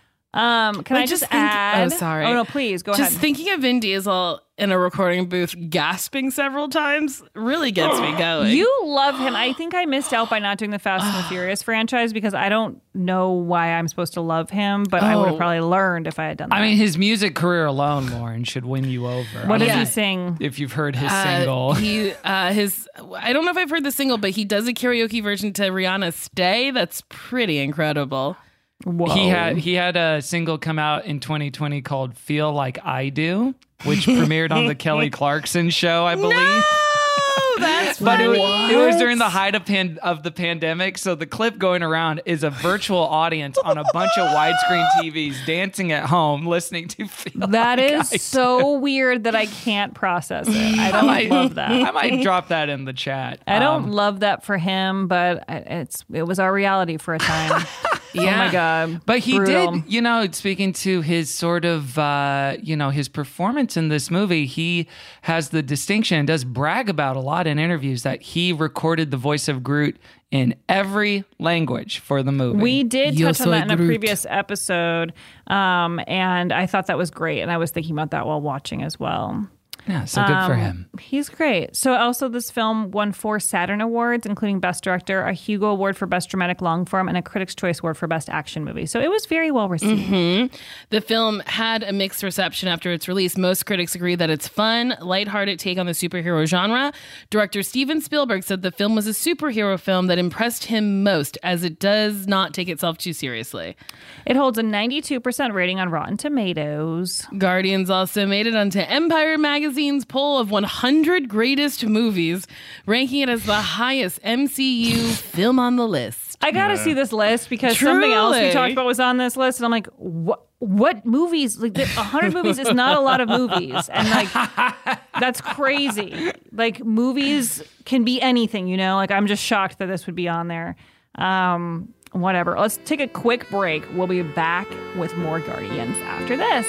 S9: Um, can
S6: Like,
S9: I just,
S6: just think-
S9: add?
S6: oh, sorry.
S9: Oh, no, please, go
S6: Just
S9: ahead.
S6: thinking of Vin Diesel in a recording booth gasping several times really gets me going.
S9: You love him. I think I missed out by not doing the Fast and the Furious franchise because I don't know why I'm supposed to love him, but I would have
S8: Oh.
S9: probably learned if I had done that.
S8: I mean, his music career alone, Lauren, should win you over.
S9: What
S8: I
S9: does
S8: don't
S9: he
S8: know
S9: sing?
S8: If you've heard his
S6: Uh,
S8: single.
S6: he uh, his I don't know if I've heard the single, but he does a karaoke version to Rihanna's "Stay." That's pretty incredible.
S9: Whoa.
S8: He had he had a single come out in twenty twenty called "Feel Like I Do," which premiered on the Kelly Clarkson show, I believe.
S6: No, that's
S8: But it was,
S6: funny.
S8: it was during the height of, pan, of the pandemic, so the clip going around is a virtual audience on a bunch of widescreen T Vs dancing at home, listening to "Feel
S9: That
S8: Like
S9: is
S8: I
S9: so weird that I can't process it. I don't
S8: might-
S9: love that.
S8: I might drop that in the chat.
S9: I don't
S8: Um,
S9: love that for him, but it's it was our reality for a time. Oh
S8: Yeah.
S9: my God.
S8: But he
S9: Brutal.
S8: did, you know, speaking to his sort of, uh, you know, his performance in this movie, he has the distinction and does brag about a lot in interviews that he recorded the voice of Groot in every language for the movie.
S9: We did
S6: Yo
S9: touch on
S6: soy
S9: that in a
S6: Groot.
S9: previous episode, um, and I thought that was great, and I was thinking about that while watching as well.
S8: Yeah, so good for
S9: Um,
S8: him.
S9: He's great. So also this film won four Saturn Awards, including Best Director, a Hugo Award for Best Dramatic Long Form, and a Critics' Choice Award for Best Action Movie. So it was very well received.
S6: Mm-hmm. The film had a mixed reception after its release. Most critics agree that it's fun, lighthearted take on the superhero genre. Director Steven Spielberg said the film was a superhero film that impressed him most, as it does not take itself too seriously.
S9: It holds a ninety-two percent rating on Rotten Tomatoes.
S6: Guardians also made it onto Empire Magazine's poll of one hundred greatest movies, ranking it as the highest M C U film on the list.
S9: I got to see this list because something else we
S6: Truly.
S9: talked about was on this list, and I'm like, what? What movies? Like, a hundred movies is not a lot of movies, and like, that's crazy. Like, movies can be anything, you know. Like, I'm just shocked that this would be on there. Um, whatever. Let's take a quick break. We'll be back with more Guardians after this.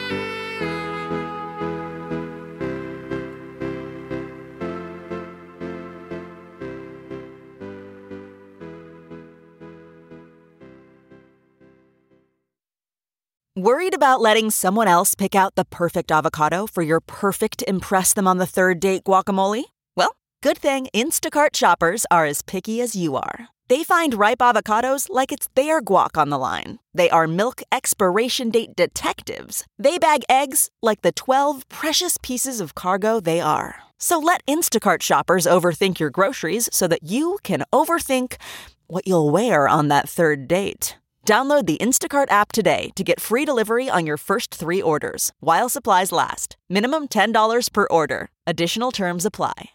S11: Worried about letting someone else pick out the perfect avocado for your perfect impress them on the third date guacamole? Well, good thing Instacart shoppers are as picky as you are. They find ripe avocados like it's their guac on the line. They are milk expiration date detectives. They bag eggs like the twelve precious pieces of cargo they are. So let Instacart shoppers overthink your groceries so that you can overthink what you'll wear on that third date. Download the Instacart app today to get free delivery on your first three orders, while supplies last. Minimum ten dollars per order. Additional terms apply.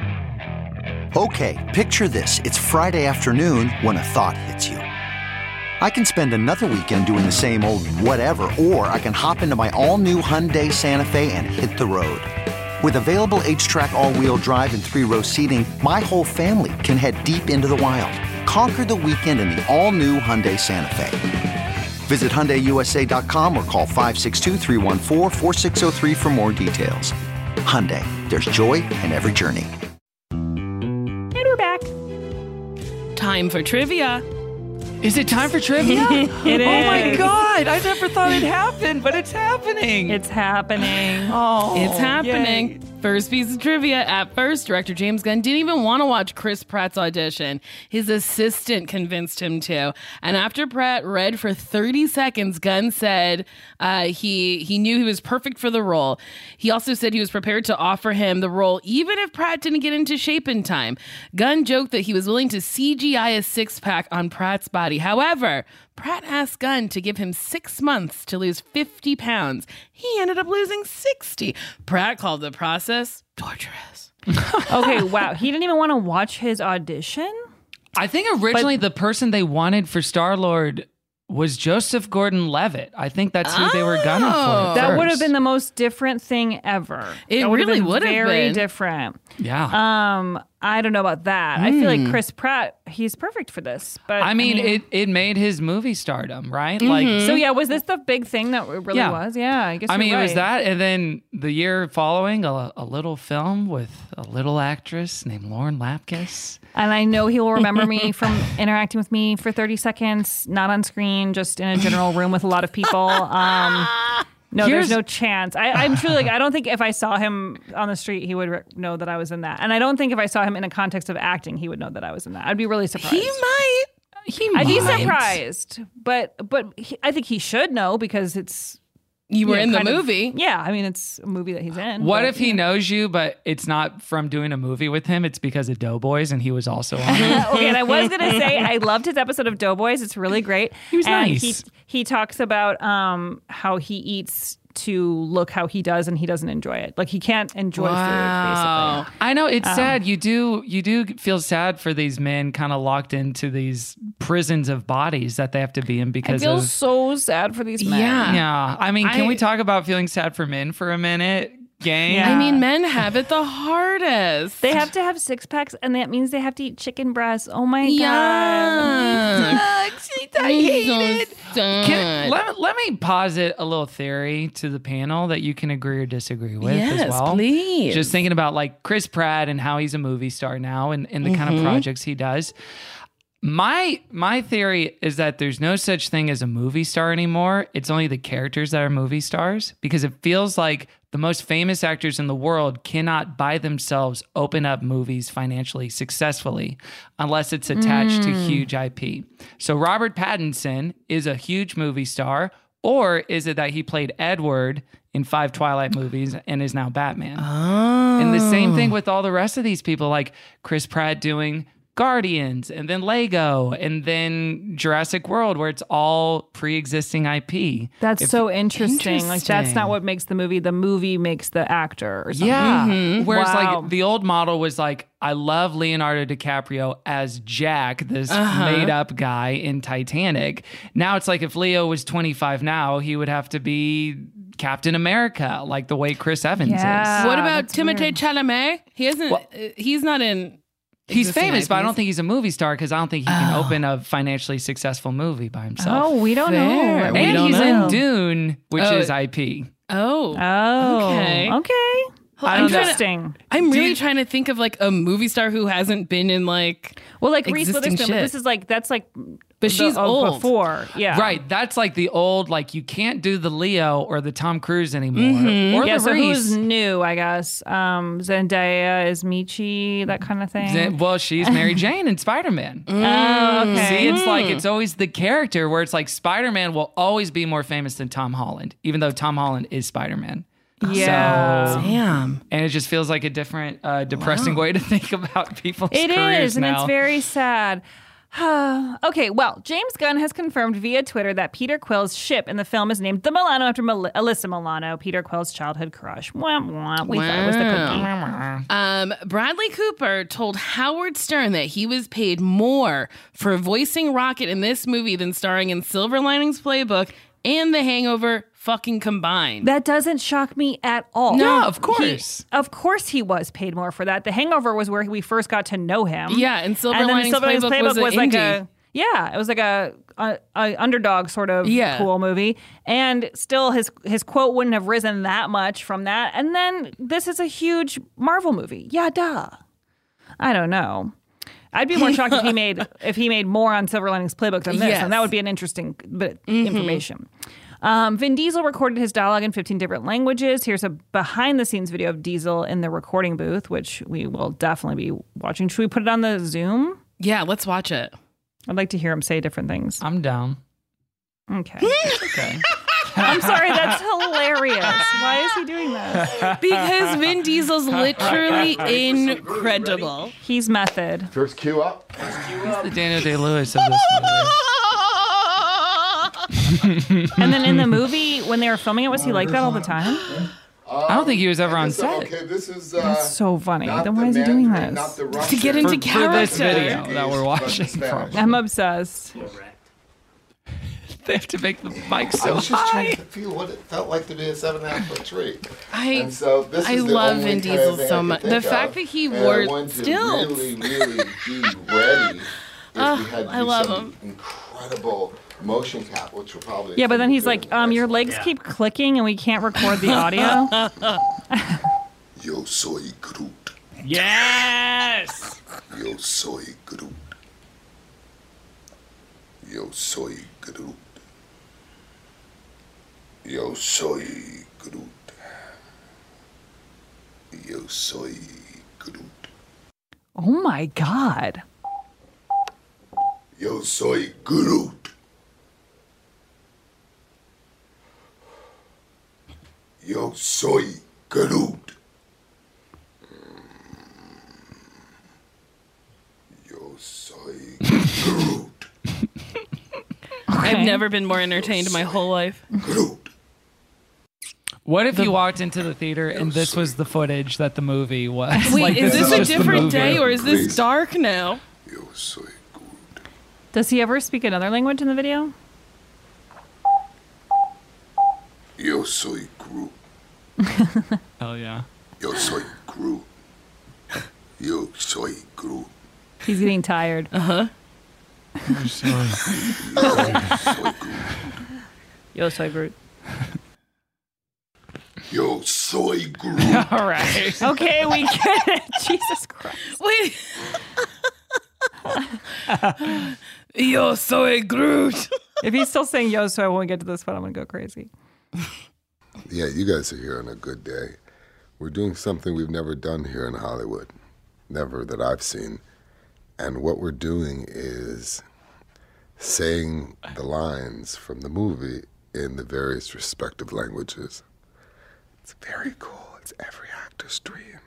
S13: Okay, picture this. It's Friday afternoon when a thought hits you. I can spend another weekend doing the same old whatever, or I can hop into my all-new Hyundai Santa Fe and hit the road. With available H-Track all-wheel drive and three-row seating, my whole family can head deep into the wild. Conquer the weekend in the all-new Hyundai Santa Fe. Visit Hyundai U S A dot com or call five six two, three one four, four six zero three for more details. Hyundai, there's joy in every journey.
S9: And we're back.
S6: Time for trivia.
S8: Is it time for trivia?
S9: It
S8: Oh my
S9: is.
S8: God. I never thought it happened, but it's happening.
S9: It's happening.
S8: Oh,
S6: It's happening.
S8: yay.
S6: First piece of trivia. At first, director James Gunn didn't even want to watch Chris Pratt's audition. His assistant convinced him to. And after Pratt read for thirty seconds, Gunn said uh, he he knew he was perfect for the role. He also said he was prepared to offer him the role even if Pratt didn't get into shape in time. Gunn joked that he was willing to C G I a six-pack on Pratt's body. However, Pratt asked Gunn to give him six months to lose fifty pounds. He ended up losing sixty. Pratt called the process torturous.
S9: Okay, wow. He didn't even want to watch his audition?
S8: I think originally the person they wanted for Star-Lord was Joseph Gordon-Levitt. I think that's who oh. they were gunning for.
S9: That
S8: first.
S9: would have been the most different thing ever.
S6: It
S9: that would
S6: really
S9: would have
S6: been
S9: very different.
S8: Yeah.
S9: Um, I don't know about that. Mm. I feel like Chris Pratt, he's perfect for this. But
S8: I mean,
S9: I mean
S8: it, it made his movie stardom, right?
S9: Mm-hmm.
S8: Like,
S9: so yeah, was this the big thing that it really
S8: yeah.
S9: was? Yeah, I guess.
S8: I mean,
S9: you're
S8: it was
S9: right.
S8: that, and then the year following, a, a little film with a little actress named Lauren Lapkus.
S9: And I know he will remember me from interacting with me for thirty seconds, not on screen, just in a general room with a lot of people. Um, no,
S8: Here's,
S9: there's no chance. I, I'm truly like, I don't think if I saw him on the street, he would re- know that I was in that. And I don't think if I saw him in a context of acting, he would know that I was in that. I'd be really surprised.
S6: He might. He might.
S9: I'd be surprised. But but he, I think he should know because it's...
S6: You were
S9: know,
S6: in the
S9: kind of-
S6: movie.
S9: yeah, I mean, it's a movie that he's in.
S8: What
S9: but,
S8: if he
S9: yeah.
S8: knows you, but it's not from doing a movie with him? It's because of Doughboys, and he was also on it.
S9: Okay, and I was going to say, I loved his episode of Doughboys. It's really great.
S8: He was
S9: and
S8: nice.
S9: He, he talks about um, how he eats to look how he does, and he doesn't enjoy it. Like, he can't enjoy
S6: Wow.
S9: food, basically.
S8: I know it's
S9: Um,
S8: sad. You do you do feel sad for these men kind of locked into these prisons of bodies that they have to be in
S9: I
S8: because
S9: feel
S8: of
S9: so sad for these men.
S6: Yeah.
S8: yeah. I mean, can
S6: I-
S8: we talk about feeling sad for men for a minute, gang?
S9: Yeah.
S6: I mean, men have it the hardest.
S9: They have to have six packs, and that means they have to eat chicken breasts. Oh my
S6: Yuck.
S9: god!
S6: I hate it.
S8: Can, let, let me posit a little theory to the panel that you can agree or disagree with
S6: Yes,
S8: as well.
S6: please.
S8: Just thinking about like Chris Pratt and how he's a movie star now and, and the kind of projects he does. My my theory is that there's no such thing as a movie star anymore. It's only the characters that are movie stars because it feels like the most famous actors in the world cannot by themselves open up movies financially successfully unless it's attached to huge I P. So Robert Pattinson is a huge movie star, or is it that he played Edward in five Twilight movies and is now Batman?
S6: Oh.
S8: And the same thing with all the rest of these people, like Chris Pratt doing Guardians and then Lego and then Jurassic World, where it's all pre-existing I P.
S9: That's
S8: If-
S9: so interesting. Like, that's
S8: Interesting.
S9: not what makes the movie. The movie makes the actor. Or something.
S8: Yeah. Whereas
S9: Wow.
S8: like the old model was like, I love Leonardo DiCaprio as Jack, this
S6: Uh-huh.
S8: made up guy in Titanic. Now it's like if Leo was twenty-five now, he would have to be Captain America, like the way Chris Evans
S9: Yeah.
S8: is.
S6: What about
S9: that's
S6: Timothée
S9: weird.
S6: Chalamet? He isn't.
S8: Well-
S6: uh, he's not in.
S8: He's
S6: existing
S8: famous, but I
S6: I Ps.
S8: don't think he's a movie star because I don't think he can open a financially successful movie by himself.
S9: Oh, we don't
S6: Fair.
S9: know.
S6: We
S8: and
S6: don't
S8: he's
S6: know.
S8: in Dune, which
S6: Oh.
S8: is I P.
S6: Oh.
S9: Oh,
S6: Okay.
S9: okay.
S8: I don't know.
S9: Interesting.
S6: I'm
S8: Do
S6: really
S8: you-
S6: trying to think of like a movie star who hasn't been in like.
S9: Well, like Reese
S6: Existing
S9: Witherspoon, but
S6: shit.
S9: this is like that's like,
S6: But she's
S9: the, of
S6: old.
S9: before, yeah,
S8: Right. That's like the old, like you can't do the Leo or the Tom Cruise anymore.
S6: Mm-hmm.
S8: Or
S9: Yeah,
S8: the
S9: so
S8: Reese.
S9: who's new? I guess um, Zendaya is Michi, that kind of thing.
S8: Zen- well, she's Mary Jane in Spider-Man.
S9: Oh, okay.
S8: See, it's like it's always the character where it's like Spider-Man will always be more famous than Tom Holland, even though Tom Holland is Spider-Man.
S9: Yeah.
S8: So-
S6: Damn.
S8: And it just feels like a different, uh, depressing way to think about people's
S9: It
S8: careers
S9: is, and
S8: now.
S9: it's very sad. Okay, well, James Gunn has confirmed via Twitter that Peter Quill's ship in the film is named the Milano after Mel- Alyssa Milano, Peter Quill's childhood crush. Wah, wah. We thought it was the cookie.
S6: Um, Bradley Cooper told Howard Stern that he was paid more for voicing Rocket in this movie than starring in Silver Linings Playbook and The Hangover fucking combined.
S9: That doesn't shock me at all.
S8: No, of
S9: He-
S8: course.
S9: of course he was paid more for that. The Hangover was where we first got to know him.
S6: Yeah, and Silver
S9: and then
S6: Linings
S9: Silver Linings
S6: Playbook
S9: Playbook
S6: was
S9: was,
S6: a
S9: like
S6: indie.
S9: a yeah, it was like a, a, a underdog sort of
S6: Yeah.
S9: cool movie. And still his his quote wouldn't have risen that much from that. And then this is a huge Marvel movie. Yeah, duh. I don't know. I'd be more shocked if he made if he made more on Silver Linings Playbook than this,
S6: Yes.
S9: and that would be an interesting bit
S6: Mm-hmm.
S9: information. Um, Vin Diesel recorded his dialogue in fifteen different languages. Here's a behind-the-scenes video of Diesel in the recording booth, which we will definitely be watching. Should we put it on the Zoom?
S6: Yeah, let's watch it.
S9: I'd like to hear him say different things.
S8: I'm down.
S9: Okay.
S8: Okay.
S9: I'm sorry, that's hilarious. Why is he doing this?
S6: Because Vin Diesel's literally incredible.
S9: He's method.
S2: First cue up.
S8: He's the Daniel Day-Lewis of this movie.
S9: And then in the movie, when they were filming it, was he like that all the time?
S8: I don't think he was ever on set.
S2: Okay, this is uh,
S9: That's so funny.
S2: not
S9: Then
S2: the
S9: why is he doing
S2: Mandarin,
S9: this?
S2: not the
S6: To
S2: Russian.
S6: get into
S8: For, for this
S6: character.
S8: video that we're watching from.
S9: I'm obsessed.
S8: They have to make the mic
S14: I
S8: so
S14: was just
S8: high.
S14: trying to feel what it felt like to be a seven and a half foot tree.
S6: I
S14: and so this
S6: I
S14: is the
S6: love
S14: only
S6: Vin
S14: kind of
S6: Diesel
S14: thing
S6: so
S14: I could
S6: much.
S14: think
S6: The
S14: of.
S6: fact that he
S14: And I
S6: wore
S14: wanted to
S6: stilts.
S14: really, really be ready if
S6: Oh,
S14: we had to
S6: I
S14: do
S6: love
S14: some
S6: him.
S14: incredible motion cap, which will probably
S9: Yeah, but then he's
S14: do
S9: like,
S14: in the
S9: um,
S14: next
S9: your
S14: one.
S9: legs
S14: Yeah.
S9: keep clicking and we can't record the audio.
S14: Yo soy Groot.
S8: Yes!
S14: Yo soy Groot. Yo soy Groot. Yo soy Groot. Yo soy Groot.
S9: Oh my God.
S14: Yo soy Groot. Yo soy Groot. Yo soy Groot.
S6: I've never been more entertained in my whole life.
S8: What if you walked into the theater and this was the footage that the movie was?
S6: Wait,
S8: Like,
S6: is this a
S8: just the
S6: different
S8: movie.
S6: day or is this dark now?
S14: Yo soy
S9: Does he ever speak another language in the video?
S14: Yo soy Groot.
S8: Hell yeah.
S14: Yo soy Groot. Yo soy Groot.
S9: He's getting tired.
S6: Uh huh.
S9: Yo soy Groot.
S14: Yo soy Groot.
S8: All right.
S9: Okay, we get it. Jesus Christ.
S6: Wait. Yo soy Groot.
S9: If he's still saying yo soy when we get to this one, I'm going to go crazy.
S14: Yeah, you guys are here on a good day. We're doing something we've never done here in Hollywood. Never that I've seen. And what we're doing is saying the lines from the movie in the various respective languages. It's very cool. It's every actor's dream.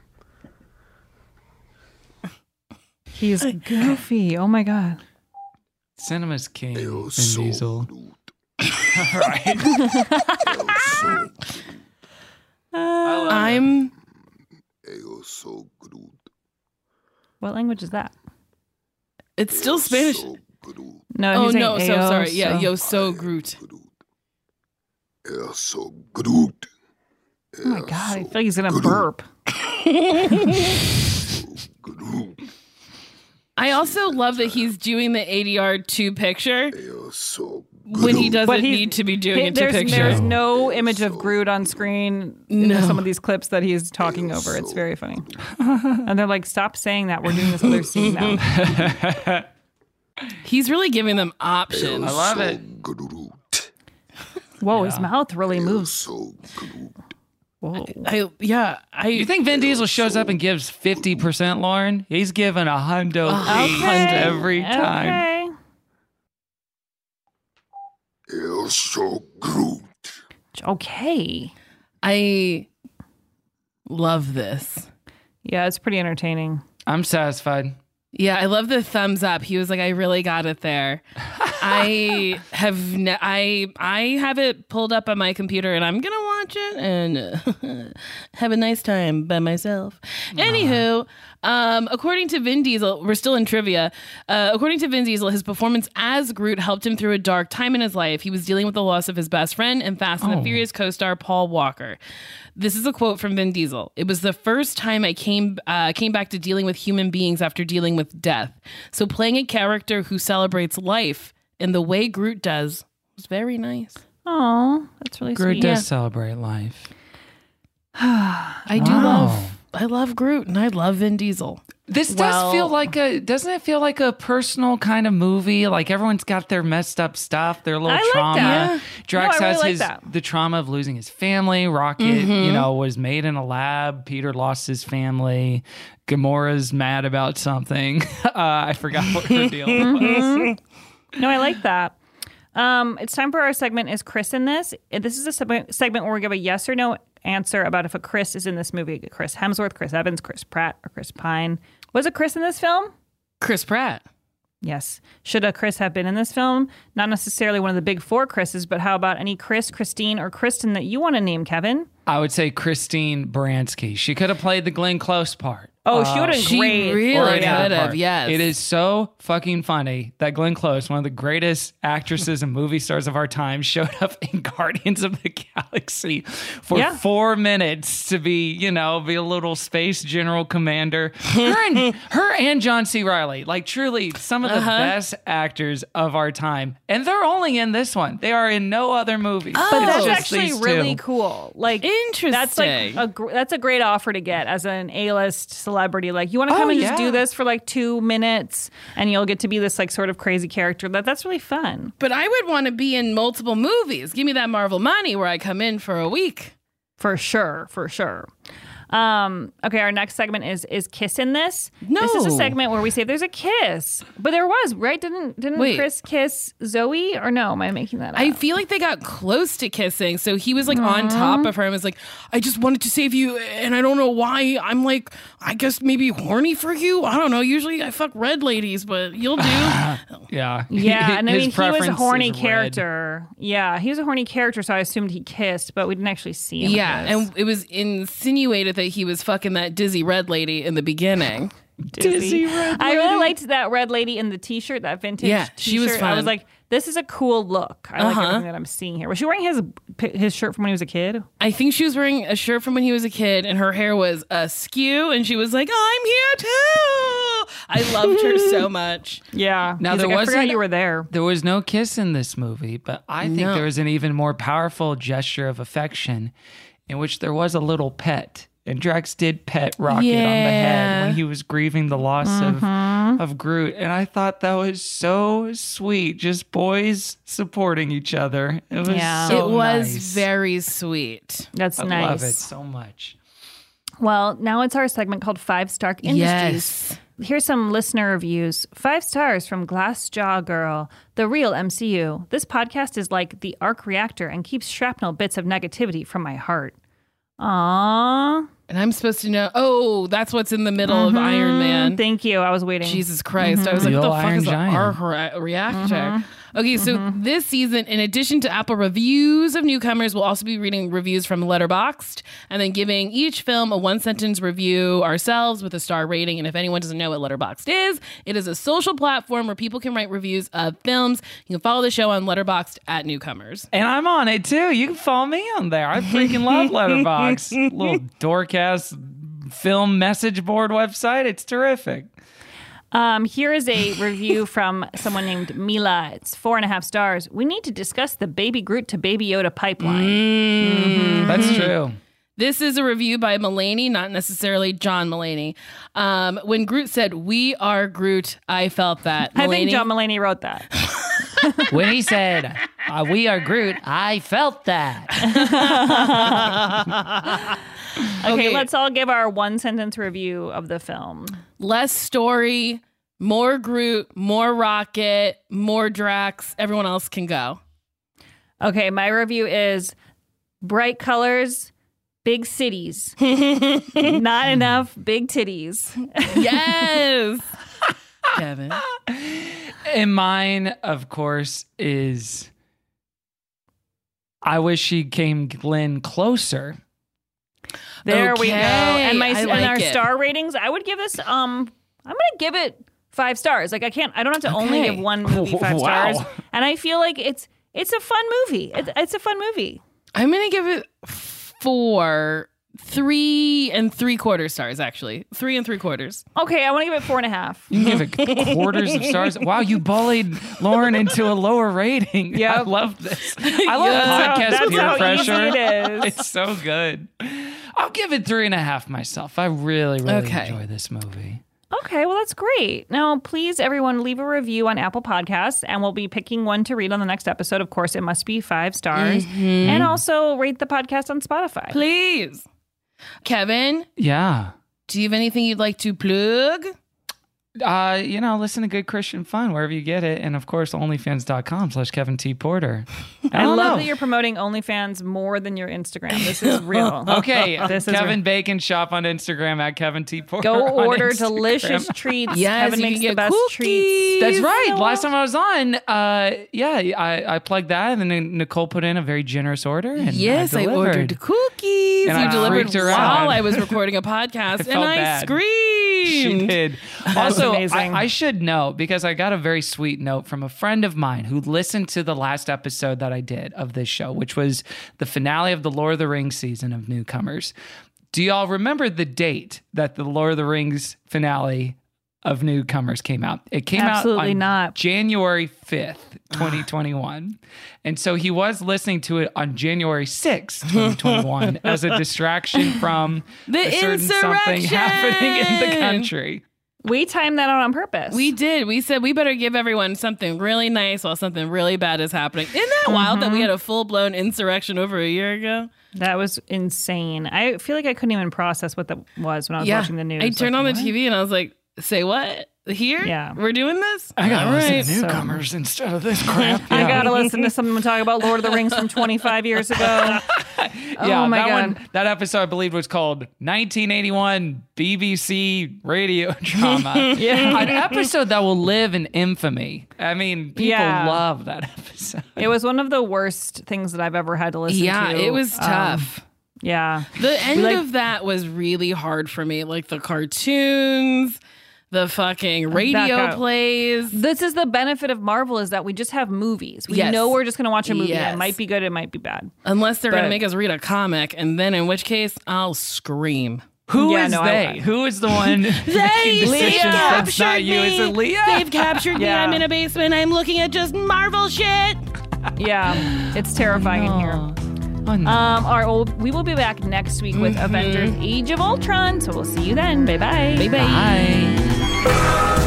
S9: He's goofy. Oh my God.
S8: Cinema's king. Vin
S14: so
S8: Diesel. All right.
S6: I'm.
S9: What language is that?
S6: It's still Spanish.
S9: No,
S6: oh
S9: he's
S6: no,
S9: saying
S6: so
S9: "Ayo,
S6: sorry. Yeah,
S9: so."
S6: yo so Groot.
S14: El so Groot.
S9: Oh my God, I feel like he's going to burp.
S6: I also love that he's doing the A D R two picture when he doesn't
S9: But he's-
S6: need to be doing
S9: he-
S6: it to
S9: there's,
S6: picture.
S9: There's no image of Groot on screen in
S6: No.
S9: some of these clips that he's talking over. It's very funny. And they're like, stop saying that. We're doing this other scene now.
S6: He's really giving them options.
S8: I love it.
S9: Whoa, his mouth really moves. Whoa.
S6: I yeah. I
S8: You think Vin Diesel shows up and gives fifty percent, Lauren? He's giving a hundo piece
S9: Okay.
S8: every time.
S9: Okay.
S14: El so Groot.
S9: Okay.
S6: I love this.
S9: Yeah, it's pretty entertaining.
S8: I'm satisfied.
S6: Yeah, I love the thumbs up. He was like, "I really got it there." I have ne- I I have it pulled up on my computer, and I'm gonna watch it and uh, have a nice time by myself. Anywho, um, according to Vin Diesel, we're still in trivia. Uh, according to Vin Diesel, his performance as Groot helped him through a dark time in his life. He was dealing with the loss of his best friend and Fast and
S8: Oh.
S6: the Furious co-star Paul Walker. This is a quote from Vin Diesel. "It was the first time I came uh, came back to dealing with human beings after dealing with death. So playing a character who celebrates life in the way Groot does was very nice."
S9: Oh, that's really
S8: Groot
S9: sweet.
S8: does celebrate life.
S6: I do
S8: Wow.
S6: love I love Groot and I love Vin Diesel.
S8: This
S6: Well-
S8: does feel like a, doesn't it feel like a personal kind of movie? Like everyone's got their messed up stuff, their little
S9: I like
S8: trauma.
S9: that. Yeah.
S8: Drax
S9: No, I really
S8: has
S9: like
S8: his,
S9: that.
S8: the trauma of losing his family. Rocket,
S6: Mhm.
S8: you know, was made in a lab. Peter lost his family. Gamora's mad about something. uh, I forgot what her deal was.
S9: Mhm. No, I like that. Um, it's time for our segment, Is Chris in This? This is a seg- segment where we give a yes or no answer about if a Chris is in this movie. Chris Hemsworth, Chris Evans, Chris Pratt, or Chris Pine. Was a Chris in this film?
S6: Chris Pratt.
S9: Yes. Should a Chris have been in this film? Not necessarily one of the big four Chris's, but how about any Chris, Christine, or Kristen that you want to name, Kevin?
S8: I would say Christine Baranski. She could have played the Glenn Close part.
S9: Oh, she would have been
S6: She
S9: great.
S6: really
S9: for
S6: could
S9: it.
S6: have,
S8: part.
S6: yes.
S8: It is so fucking funny that Glenn Close, one of the greatest actresses and movie stars of our time, showed up in Guardians of the Galaxy for
S9: Yeah.
S8: four minutes to be, you know, be a little space general commander. Her and her and John C. Reilly, like truly some of the
S6: Uh-huh.
S8: best actors of our time, and they're only in this one. They are in no other movie.
S6: Oh.
S9: But
S8: It's
S9: that's
S8: just
S9: actually
S8: these
S9: really
S8: two.
S9: cool. Like
S6: Interesting.
S9: That's like a gr- that's a great offer to get as an A-list celebrity. Like, you want to come
S8: Oh,
S9: and just
S8: yeah.
S9: do this for like two minutes, and you'll get to be this like sort of crazy character. That that's really fun.
S6: But I would want to be in multiple movies. Give me that Marvel money where I come in for a week.
S9: For sure, for sure. Um, okay, our next segment is is Kiss in This.
S6: No.
S9: This is a segment where we say there's a kiss. But there was, right? Didn't didn't
S6: Wait.
S9: Chris kiss Zoe? Or no, am I making that up?
S6: I feel like they got close to kissing. So he was like on top of her and was like, I just wanted to save you. And I don't know why. I'm like, I guess maybe horny for you. I don't know. Usually I fuck red ladies, but you'll do.
S8: Yeah.
S9: Yeah, and I
S8: His
S9: mean, he was a
S8: preference
S9: horny
S8: is red.
S9: character. Yeah, he was a horny character, so I assumed he kissed, but we didn't actually see him.
S6: Yeah.
S9: kiss.
S6: And it was insinuated that he was fucking that dizzy red lady in the beginning.
S9: Dizzy red I really liked that red lady in the t-shirt, that vintage
S6: Yeah,
S9: t-shirt.
S6: she was
S9: I
S6: fun.
S9: was like, this is a cool look. I like
S6: Uh-huh.
S9: everything that I'm seeing here. Was she wearing his his shirt from when he was a kid?
S6: I think she was wearing a shirt from when he was a kid and her hair was askew and she was like, I'm here too. I loved her so much.
S9: Yeah.
S8: Now,
S9: He's
S8: there
S9: like, I forgot
S8: wasn't-
S9: you were there.
S8: There was no kiss in this movie, but I think
S6: No.
S8: there was an even more powerful gesture of affection in which there was a little pet. And Drax did pet Rocket on the head
S6: Yeah.
S8: when he was grieving the loss of, of Groot. And I thought that was so sweet. Just boys supporting each other. It was
S9: Yeah.
S8: so
S6: it was
S8: nice.
S6: very sweet.
S9: That's
S8: I
S9: nice.
S8: love it so much.
S9: Well, now it's our segment called Five Star Industries.
S6: Yes.
S9: Here's some listener reviews. Five stars from Glassjaw Girl, the real M C U. This podcast is like the arc reactor and keeps shrapnel bits of negativity from my heart. Aww.
S6: And I'm supposed to know, oh, that's what's in the middle of Iron Man.
S9: Thank you. I was waiting.
S6: Jesus Christ. I was like,
S8: The
S6: what the
S8: old
S6: fuck
S8: Iron
S6: is an
S8: Giant.
S6: arc re- reactor? Okay, so this season, in addition to Apple reviews of newcomers, we'll also be reading reviews from Letterboxd and then giving each film a one-sentence review ourselves with a star rating. And if anyone doesn't know what Letterboxd is, it is a social platform where people can write reviews of films. You can follow the show on Letterboxd at Newcomers.
S8: And I'm on it too. You can follow me on there. I freaking love Letterboxd. Little dork-ass film message board website. It's terrific.
S9: Um, here is a review from someone named Mila. It's four and a half stars. We need to discuss the Baby Groot to Baby Yoda pipeline.
S8: That's true.
S6: This is a review by Mulaney, not necessarily John Mulaney. Um, when Groot said, "We are Groot," I felt that.
S9: I think
S6: Mulaney-
S9: John Mulaney wrote that.
S8: When he said, uh, "We are Groot," I felt that.
S9: Okay,
S6: Okay.
S9: let's all give our one sentence review of the film.
S6: Less story, more Groot, more Rocket, more Drax. Everyone else can go.
S9: Okay, my review is bright colors, big cities. Not enough big titties.
S6: Yes. Kevin.
S8: And mine, of course, is I wish she came Glenn closer.
S9: There we go.
S6: Okay,
S9: And my
S6: I
S9: and
S6: like
S9: our
S6: it.
S9: star ratings, I would give this um I'm going to give it five stars. Like I can't I don't have to only
S6: Okay.
S9: give one movie five
S8: Wow.
S9: stars. And I feel like it's it's a fun movie. It's, it's a fun movie.
S6: I'm going to give it four, three and three quarter stars, actually. Three and three quarters.
S9: Okay, I want to give it four and a half.
S8: You can give it quarters of stars. Wow, you bullied Lauren into a lower rating. Yeah, I love this. I love
S6: Yeah.
S8: podcast
S9: That's
S8: peer
S9: how
S8: pressure.
S9: easy it is.
S8: It's so good. I'll give it three and a half myself. I really, really
S6: Okay.
S8: enjoy this movie.
S9: Okay, well, that's great. Now, please, everyone, leave a review on Apple Podcasts, and we'll be picking one to read on the next episode. Of course, it must be five stars. And also rate the podcast on Spotify.
S6: Please. Kevin,
S8: Yeah.
S6: do you have anything you'd like to plug?
S8: Uh, you know, listen to Good Christian Fun wherever you get it. And of course, onlyfans.com slash Kevin T. Porter.
S9: I
S8: don't
S9: love
S8: know.
S9: that you're promoting OnlyFans more than your Instagram. This is real.
S8: Okay,
S9: This is
S8: Kevin
S9: real.
S8: Bacon shop on Instagram at Kevin T. Porter.
S9: Go
S8: on
S9: order
S8: Instagram.
S9: delicious treats.
S6: Yes,
S9: Kevin
S6: you
S9: makes
S6: can
S9: the
S6: get
S9: best
S6: cookies.
S9: treats.
S8: That's right.
S9: You know
S8: Last
S9: what?
S8: time I was on, uh, yeah, I, I plugged that, and then Nicole put in a very generous order. And
S6: Yes, I,
S8: I,
S6: ordered
S8: delivered.
S6: cookies.
S8: And
S6: you
S8: I
S6: delivered
S8: freaked her
S6: while
S8: out.
S6: I was recording a podcast,
S8: I
S6: and
S8: felt
S6: I
S8: bad.
S6: screamed. screamed.
S8: She did. Also, I, I should know, because I got a very sweet note from a friend of mine who listened to the last episode that I did of this show, which was the finale of the Lord of the Rings season of Newcomers. Do y'all remember the date that the Lord of the Rings finale of Newcomers came out? It came
S9: Absolutely
S8: out on
S9: not.
S8: January fifth, twenty twenty-one. And so he was listening to it on January sixth, twenty twenty-one as a distraction from
S6: The
S8: a certain something happening in the country.
S9: We timed that out on purpose.
S6: We did. We said we better give everyone something really nice while something really bad is happening. Isn't that mm-hmm. wild that we had a full-blown insurrection over a year ago?
S9: That was insane. I feel like I couldn't even process what that was when I was
S6: yeah.
S9: watching the news.
S6: I turned
S9: like,
S6: on the
S9: what?
S6: T V and I was like, say what? Here?
S9: Yeah.
S6: We're doing this?
S8: I gotta
S6: All
S8: listen
S6: right.
S8: to Newcomers so, instead of this crap.
S9: Yeah. I gotta listen to someone talk about Lord of the Rings from twenty-five years ago.
S8: yeah,
S9: oh my
S8: that
S9: God.
S8: one, that episode I believe was called nineteen eighty-one B B C radio drama.
S9: yeah.
S8: An episode that will live in infamy. I mean, people
S9: yeah.
S8: love that episode.
S9: It was one of the worst things that I've ever had to listen
S6: yeah,
S9: to.
S6: Yeah, it was tough.
S9: Um, yeah.
S6: The end
S9: like,
S6: of that was really hard for me. Like the cartoons, the fucking radio plays.
S9: This is the benefit of Marvel, is that we just have movies. We
S6: yes.
S9: know we're just going to watch a movie.
S6: Yes.
S9: It might be good, it might be bad.
S6: Unless they're
S9: But-
S6: going to make us read a comic, and then in which case, I'll scream.
S8: Who
S9: Yeah,
S8: is
S9: no,
S8: they?
S9: I-
S8: Who is the one making
S6: They
S8: decisions that's
S6: captured
S8: not you?
S6: me.
S8: Is it Leah?
S6: They've captured me.
S9: Yeah.
S6: I'm in a basement. I'm looking at just Marvel shit.
S9: Yeah, it's terrifying in here.
S8: Oh, no.
S9: Um, all right, well, we will be back next week with
S6: Mhm.
S9: Avengers Age of Ultron. So we'll see you then. Bye-bye.
S6: Bye-bye.
S8: Bye.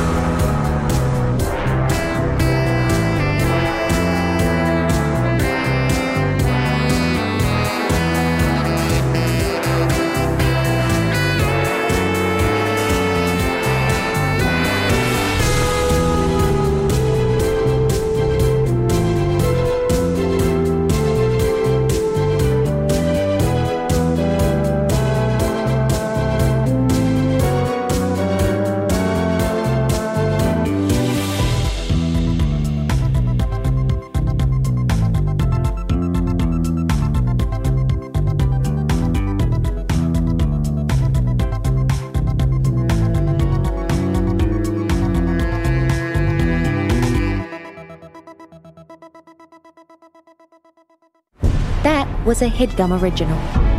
S1: That was a HeadGum original.